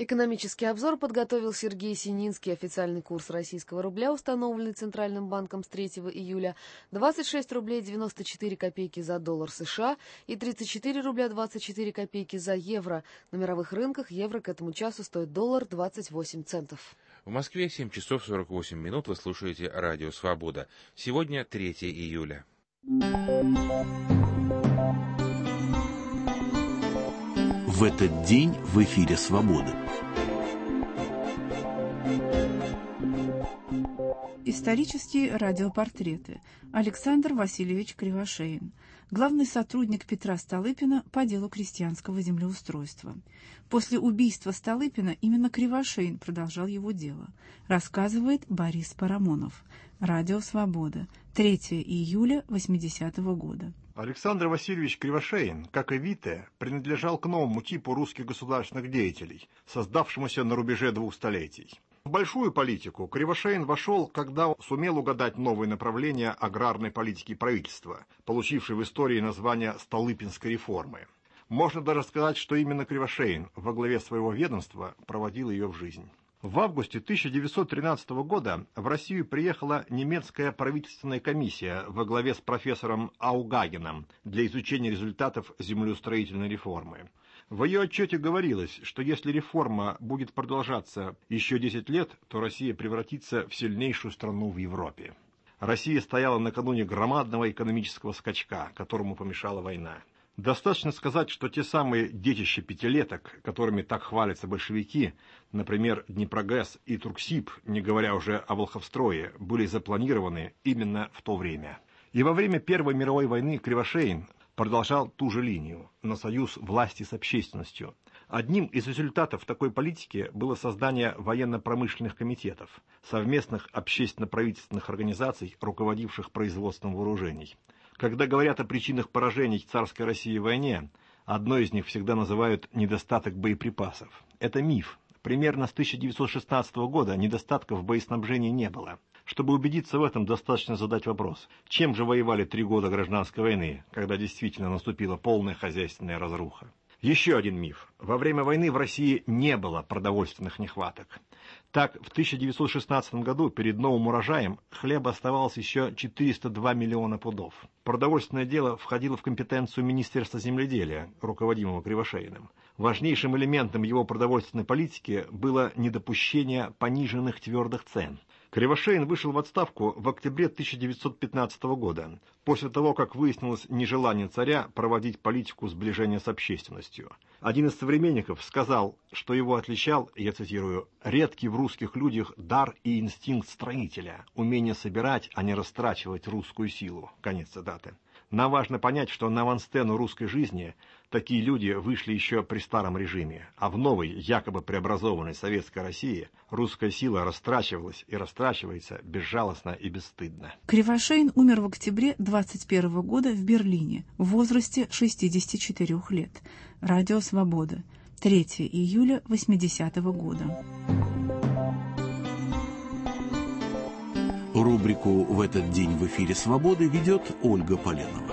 Экономический обзор подготовил Сергей Сининский. Официальный курс российского рубля, установленный Центральным банком с третьего июля, двадцать шесть рублей девяносто четыре копейки за доллар США и тридцать четыре рубля двадцать четыре копейки за евро. На мировых рынках евро к этому часу стоит доллар двадцать восемь центов. В Москве семь часов сорок восемь минут. Вы слушаете Радио Свобода. Сегодня третьего июля. В этот день в эфире «Свободы». Исторические радиопортреты. Александр Васильевич Кривошеин. Главный сотрудник Петра Столыпина по делу крестьянского землеустройства. После убийства Столыпина именно Кривошеин продолжал его дело. Рассказывает Борис Парамонов. Радио «Свобода». третьего июля восьмидесятого года. Александр Васильевич Кривошеин, как и Витте, принадлежал к новому типу русских государственных деятелей, создавшемуся на рубеже двух столетий. В большую политику Кривошеин вошел, когда сумел угадать новые направления аграрной политики правительства, получившей в истории название Столыпинской реформы. Можно даже сказать, что именно Кривошеин во главе своего ведомства проводил ее в жизнь. В августе тысяча девятьсот тринадцатого года в Россию приехала немецкая правительственная комиссия во главе с профессором Аугагеном для изучения результатов землеустроительной реформы. В ее отчете говорилось, что если реформа будет продолжаться еще десять лет, то Россия превратится в сильнейшую страну в Европе. Россия стояла накануне громадного экономического скачка, которому помешала война. Достаточно сказать, что те самые детища пятилеток, которыми так хвалятся большевики, например, Днепрогэс и Турксиб, не говоря уже о Волховстрое, были запланированы именно в то время. И во время Первой мировой войны Кривошеин продолжал ту же линию на союз власти с общественностью. Одним из результатов такой политики было создание военно-промышленных комитетов, совместных общественно-правительственных организаций, руководивших производством вооружений. Когда говорят о причинах поражений царской России в войне, одной из них всегда называют недостаток боеприпасов. Это миф. Примерно с тысяча девятьсот шестнадцатого года недостатков в боеснабжении не было. Чтобы убедиться в этом, достаточно задать вопрос, чем же воевали три года гражданской войны, когда действительно наступила полная хозяйственная разруха. Еще один миф. Во время войны в России не было продовольственных нехваток. Так, в тысяча девятьсот шестнадцатом году перед новым урожаем хлеба оставалось еще четыреста два миллиона пудов. Продовольственное дело входило в компетенцию Министерства земледелия, руководимого Кривошеиным. Важнейшим элементом его продовольственной политики было недопущение пониженных твердых цен. Кривошеин вышел в отставку в октябре тысяча девятьсот пятнадцатого года, после того, как выяснилось нежелание царя проводить политику сближения с общественностью. Один из современников сказал, что его отличал, я цитирую, «редкий в русских людях дар и инстинкт строителя, умение собирать, а не растрачивать русскую силу». Конец цитаты. Нам важно понять, что на авансцену русской жизни такие люди вышли еще при старом режиме, а в новой, якобы преобразованной советской России русская сила растрачивалась и растрачивается безжалостно и бесстыдно. Кривошеин умер в октябре двадцать первого года в Берлине в возрасте шестидесяти четырёх лет. Радио «Свобода». третьего июля восьмидесятого года. Рубрику «В этот день в эфире «Свободы» ведет Ольга Поленова.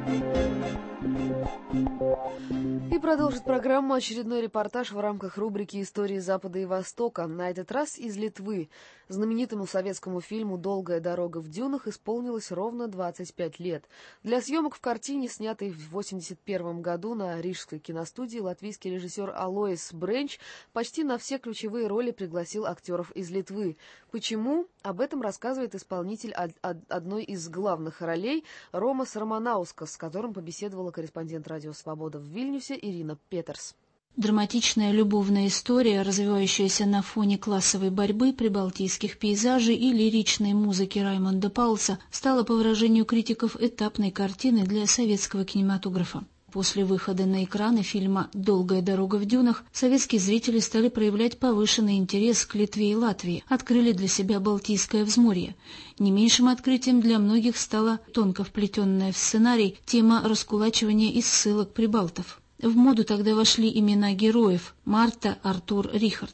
И продолжит программу очередной репортаж в рамках рубрики «Истории Запада и Востока». На этот раз из Литвы. Знаменитому советскому фильму «Долгая дорога в дюнах» исполнилось ровно двадцать пять лет. Для съемок в картине, снятой в восемьдесят первом году на Рижской киностудии, латвийский режиссер Алоис Бренч почти на все ключевые роли пригласил актеров из Литвы. Почему? Об этом рассказывает исполнитель одной из главных ролей Ромас Романаускас, с которым побеседовала корреспондент «Радио Свобода» в Вильнюсе Ирина Петерс. Драматичная любовная история, развивающаяся на фоне классовой борьбы, прибалтийских пейзажей и лиричной музыки Раймонда Паулса, стала, по выражению критиков, этапной картиной для советского кинематографа. После выхода на экраны фильма «Долгая дорога в дюнах» советские зрители стали проявлять повышенный интерес к Литве и Латвии, открыли для себя Балтийское взморье. Не меньшим открытием для многих стала тонко вплетенная в сценарий тема раскулачивания и ссылок прибалтов. В моду тогда вошли имена героев – Марта, Артур, Рихард.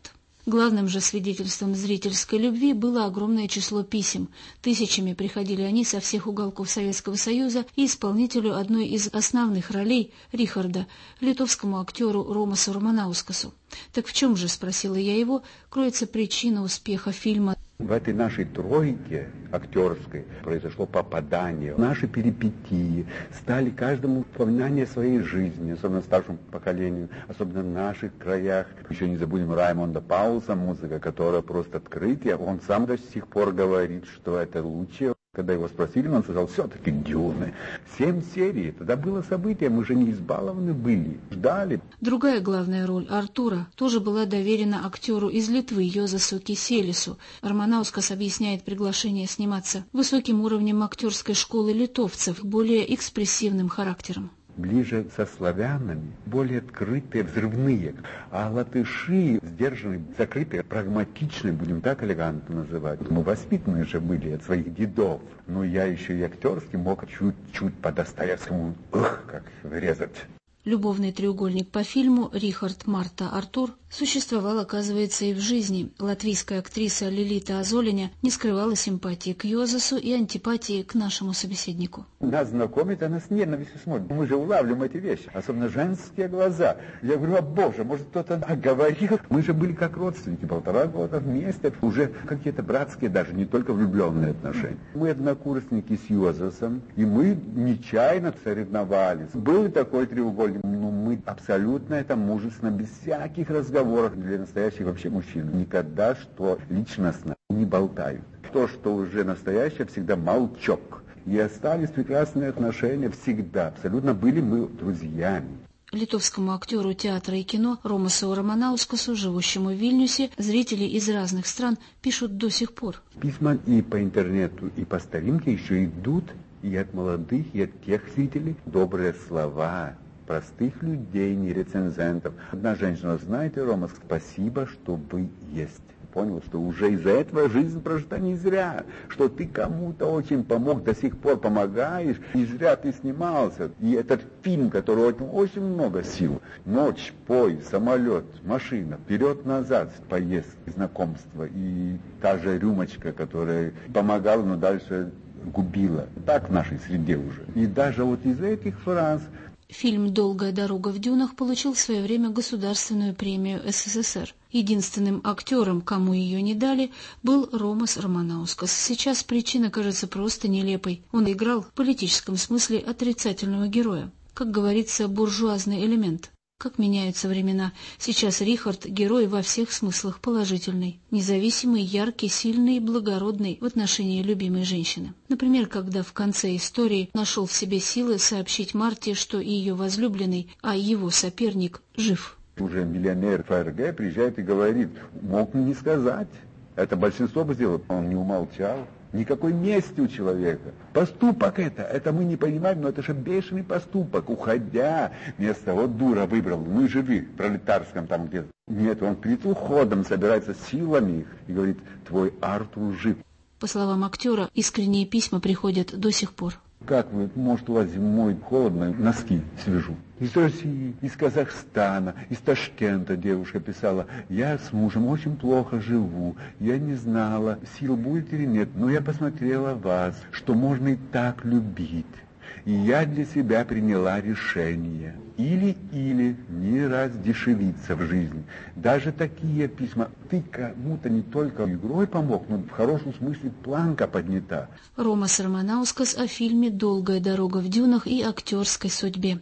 Главным же свидетельством зрительской любви было огромное число писем. Тысячами приходили они со всех уголков Советского Союза и исполнителю одной из основных ролей Рихарда, литовскому актеру Ромасу Романаускасу. «Так в чем же, — спросила я его, — кроется причина успеха фильма?» В этой нашей тройке актерской произошло попадание. Наши перипетии стали каждому вспоминание своей жизни, особенно старшему поколению, особенно в наших краях. Еще не забудем Раймонда Паулса, музыка, которая просто открытие. Он сам до сих пор говорит, что это лучшее. Когда его спросили, он сказал, все-таки «Дюны». Семь серий. Тогда было событие, мы же не избалованы были, ждали. Другая главная роль Артура тоже была доверена актеру из Литвы Йозасу Киселису. Романаускас объясняет приглашение сниматься высоким уровнем актерской школы литовцев, более экспрессивным характером. Ближе со славянами, более открытые, взрывные. А латыши сдержанные, закрытые, прагматичные, будем так элегантно называть. Мы воспитанные же были от своих дедов. Но я еще и актерски мог чуть-чуть по Достоевскому, ух, как врезать. Любовный треугольник по фильму Рихард, Марта, Артур существовал, оказывается, и в жизни. Латвийская актриса Лилита Азолиня не скрывала симпатии к Йозасу и антипатии к нашему собеседнику. Нас знакомит, она с ненавистью смотрит. Мы же улавливаем эти вещи, особенно женские глаза. Я говорю, о боже, может кто-то оговорил. Мы же были как родственники, полтора года вместе. Уже какие-то братские, даже не только влюбленные отношения. Мы однокурсники с Йозасом, и мы нечаянно соревновались. Был такой треугольник. Но мы абсолютно это мужественно, без всяких разговоров для настоящих вообще мужчин. Никогда что личностно не болтают. То, что уже настоящее, всегда молчок. И остались прекрасные отношения всегда. Абсолютно были мы друзьями. Литовскому актеру театра и кино Ромасу Романаускасу, живущему в Вильнюсе, зрители из разных стран пишут до сих пор. Письма и по интернету, и по старинке еще идут, и от молодых, и от тех зрителей добрые слова. Простых людей, не рецензентов. Одна женщина, знаете, Рома, спасибо, что вы есть. Понял, что уже из-за этого жизнь прожита не зря, что ты кому-то очень помог, до сих пор помогаешь, и зря ты снимался. И этот фильм, который очень, очень много сил. Ночь, поезд, самолет, машина, вперед-назад, поездки, знакомства. И та же рюмочка, которая помогала, но дальше губила. Так в нашей среде уже. И даже вот из этих фраз... Фильм «Долгая дорога в дюнах» получил в свое время государственную премию СССР. Единственным актером, кому ее не дали, был Ромас Романаускас. Сейчас причина кажется просто нелепой. Он играл в политическом смысле отрицательного героя. Как говорится, буржуазный элемент. Как меняются времена. Сейчас Рихард – герой во всех смыслах положительный. Независимый, яркий, сильный, благородный в отношении любимой женщины. Например, когда в конце истории нашел в себе силы сообщить Марте, что и ее возлюбленный, а его соперник жив. Уже миллионер ФРГ приезжает и говорит, мог не сказать. Это большинство бы сделало. Он не умолчал. Никакой мести у человека. Поступок это, это мы не понимаем, но это же бешеный поступок. Уходя, вместо вот дура выбрал, мы живы в пролетарском там где-то. Нет, он перед уходом собирается силами их и говорит, твой Артур жив. По словам актера, искренние письма приходят до сих пор. Как вы, может, у вас зимой холодно, носки свяжу. Из России, из Казахстана, из Ташкента девушка писала, я с мужем очень плохо живу, я не знала, сил будет или нет, но я посмотрела вас, что можно и так любить. И я для себя приняла решение. Или-или не раздешевиться в жизни. Даже такие письма. Ты кому-то не только игрой помог, но в хорошем смысле планка поднята. Ромас Романаускас о фильме «Долгая дорога в дюнах» и актерской судьбе.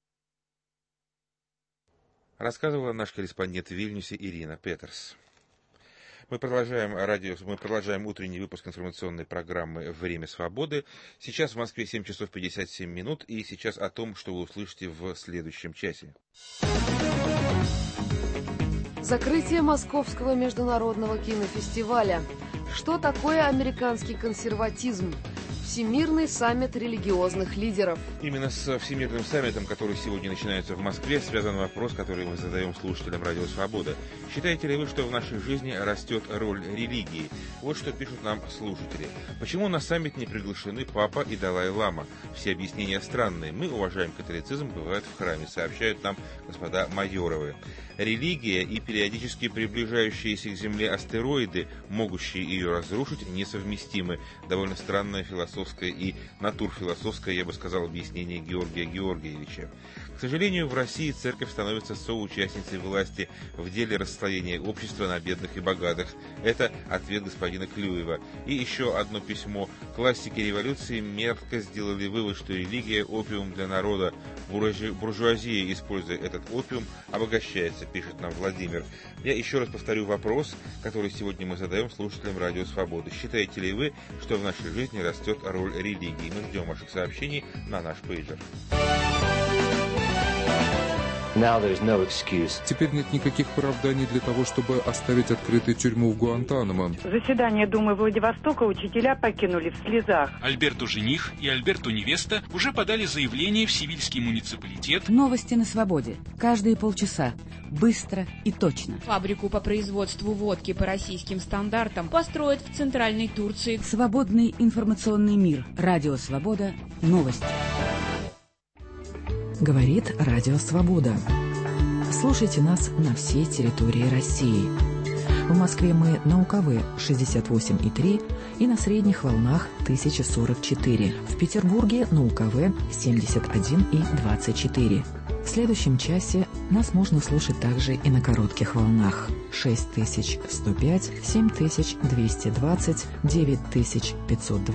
Рассказывала наш корреспондент в Вильнюсе Ирина Петерс. Мы продолжаем радио, мы продолжаем утренний выпуск информационной программы «Время свободы». Сейчас в Москве семь часов пятьдесят семь минут, и сейчас о том, что вы услышите в следующем часе. Закрытие Московского международного кинофестиваля. Что такое американский консерватизм? Всемирный саммит религиозных лидеров. Именно с Всемирным саммитом, который сегодня начинается в Москве, связан вопрос, который мы задаем слушателям Радио Свобода. Считаете ли вы, что в нашей жизни растет роль религии? Вот что пишут нам слушатели. Почему на саммит не приглашены Папа и Далай-Лама? Все объяснения странные. Мы уважаем католицизм, бывает в храме, сообщают нам господа Майоровы. Религия и периодически приближающиеся к Земле астероиды, могущие ее разрушить, несовместимы. Довольно странное философское и натурфилософское, я бы сказал, объяснение Георгия Георгиевича. К сожалению, в России церковь становится соучастницей власти в деле расслоения общества на бедных и богатых. Это ответ господина Клюева. И еще одно письмо. Классики революции мерзко сделали вывод, что религия – опиум для народа. Буржуазия, используя этот опиум, обогащается, пишет нам Владимир. Я еще раз повторю вопрос, который сегодня мы задаем слушателям Радио Свободы. Считаете ли вы, что в нашей жизни растет роль религии? Мы ждем ваших сообщений на наш пейджер. Теперь нет никаких оправданий для того, чтобы оставить открытой тюрьму в Гуантанамо. Заседание Думы Владивостока учителя покинули в слезах. Альберту жених и Альберту невеста уже подали заявление в Севильский муниципалитет. Новости на свободе. Каждые полчаса. Быстро и точно. Фабрику по производству водки по российским стандартам построят в Центральной Турции. Свободный информационный мир. Радио Свобода. Новости. Говорит Радио Свобода. Слушайте нас на всей территории России. В Москве мы на УКВ шестьдесят восемь и три и на средних волнах тысяча сорок четыре. В Петербурге на УКВ семьдесят один и двадцать четыре. В следующем часе нас можно слушать также и на коротких волнах шесть тысяч сто пять, семь тысяч двести двадцать, девять тысяч пятьсот двадцать.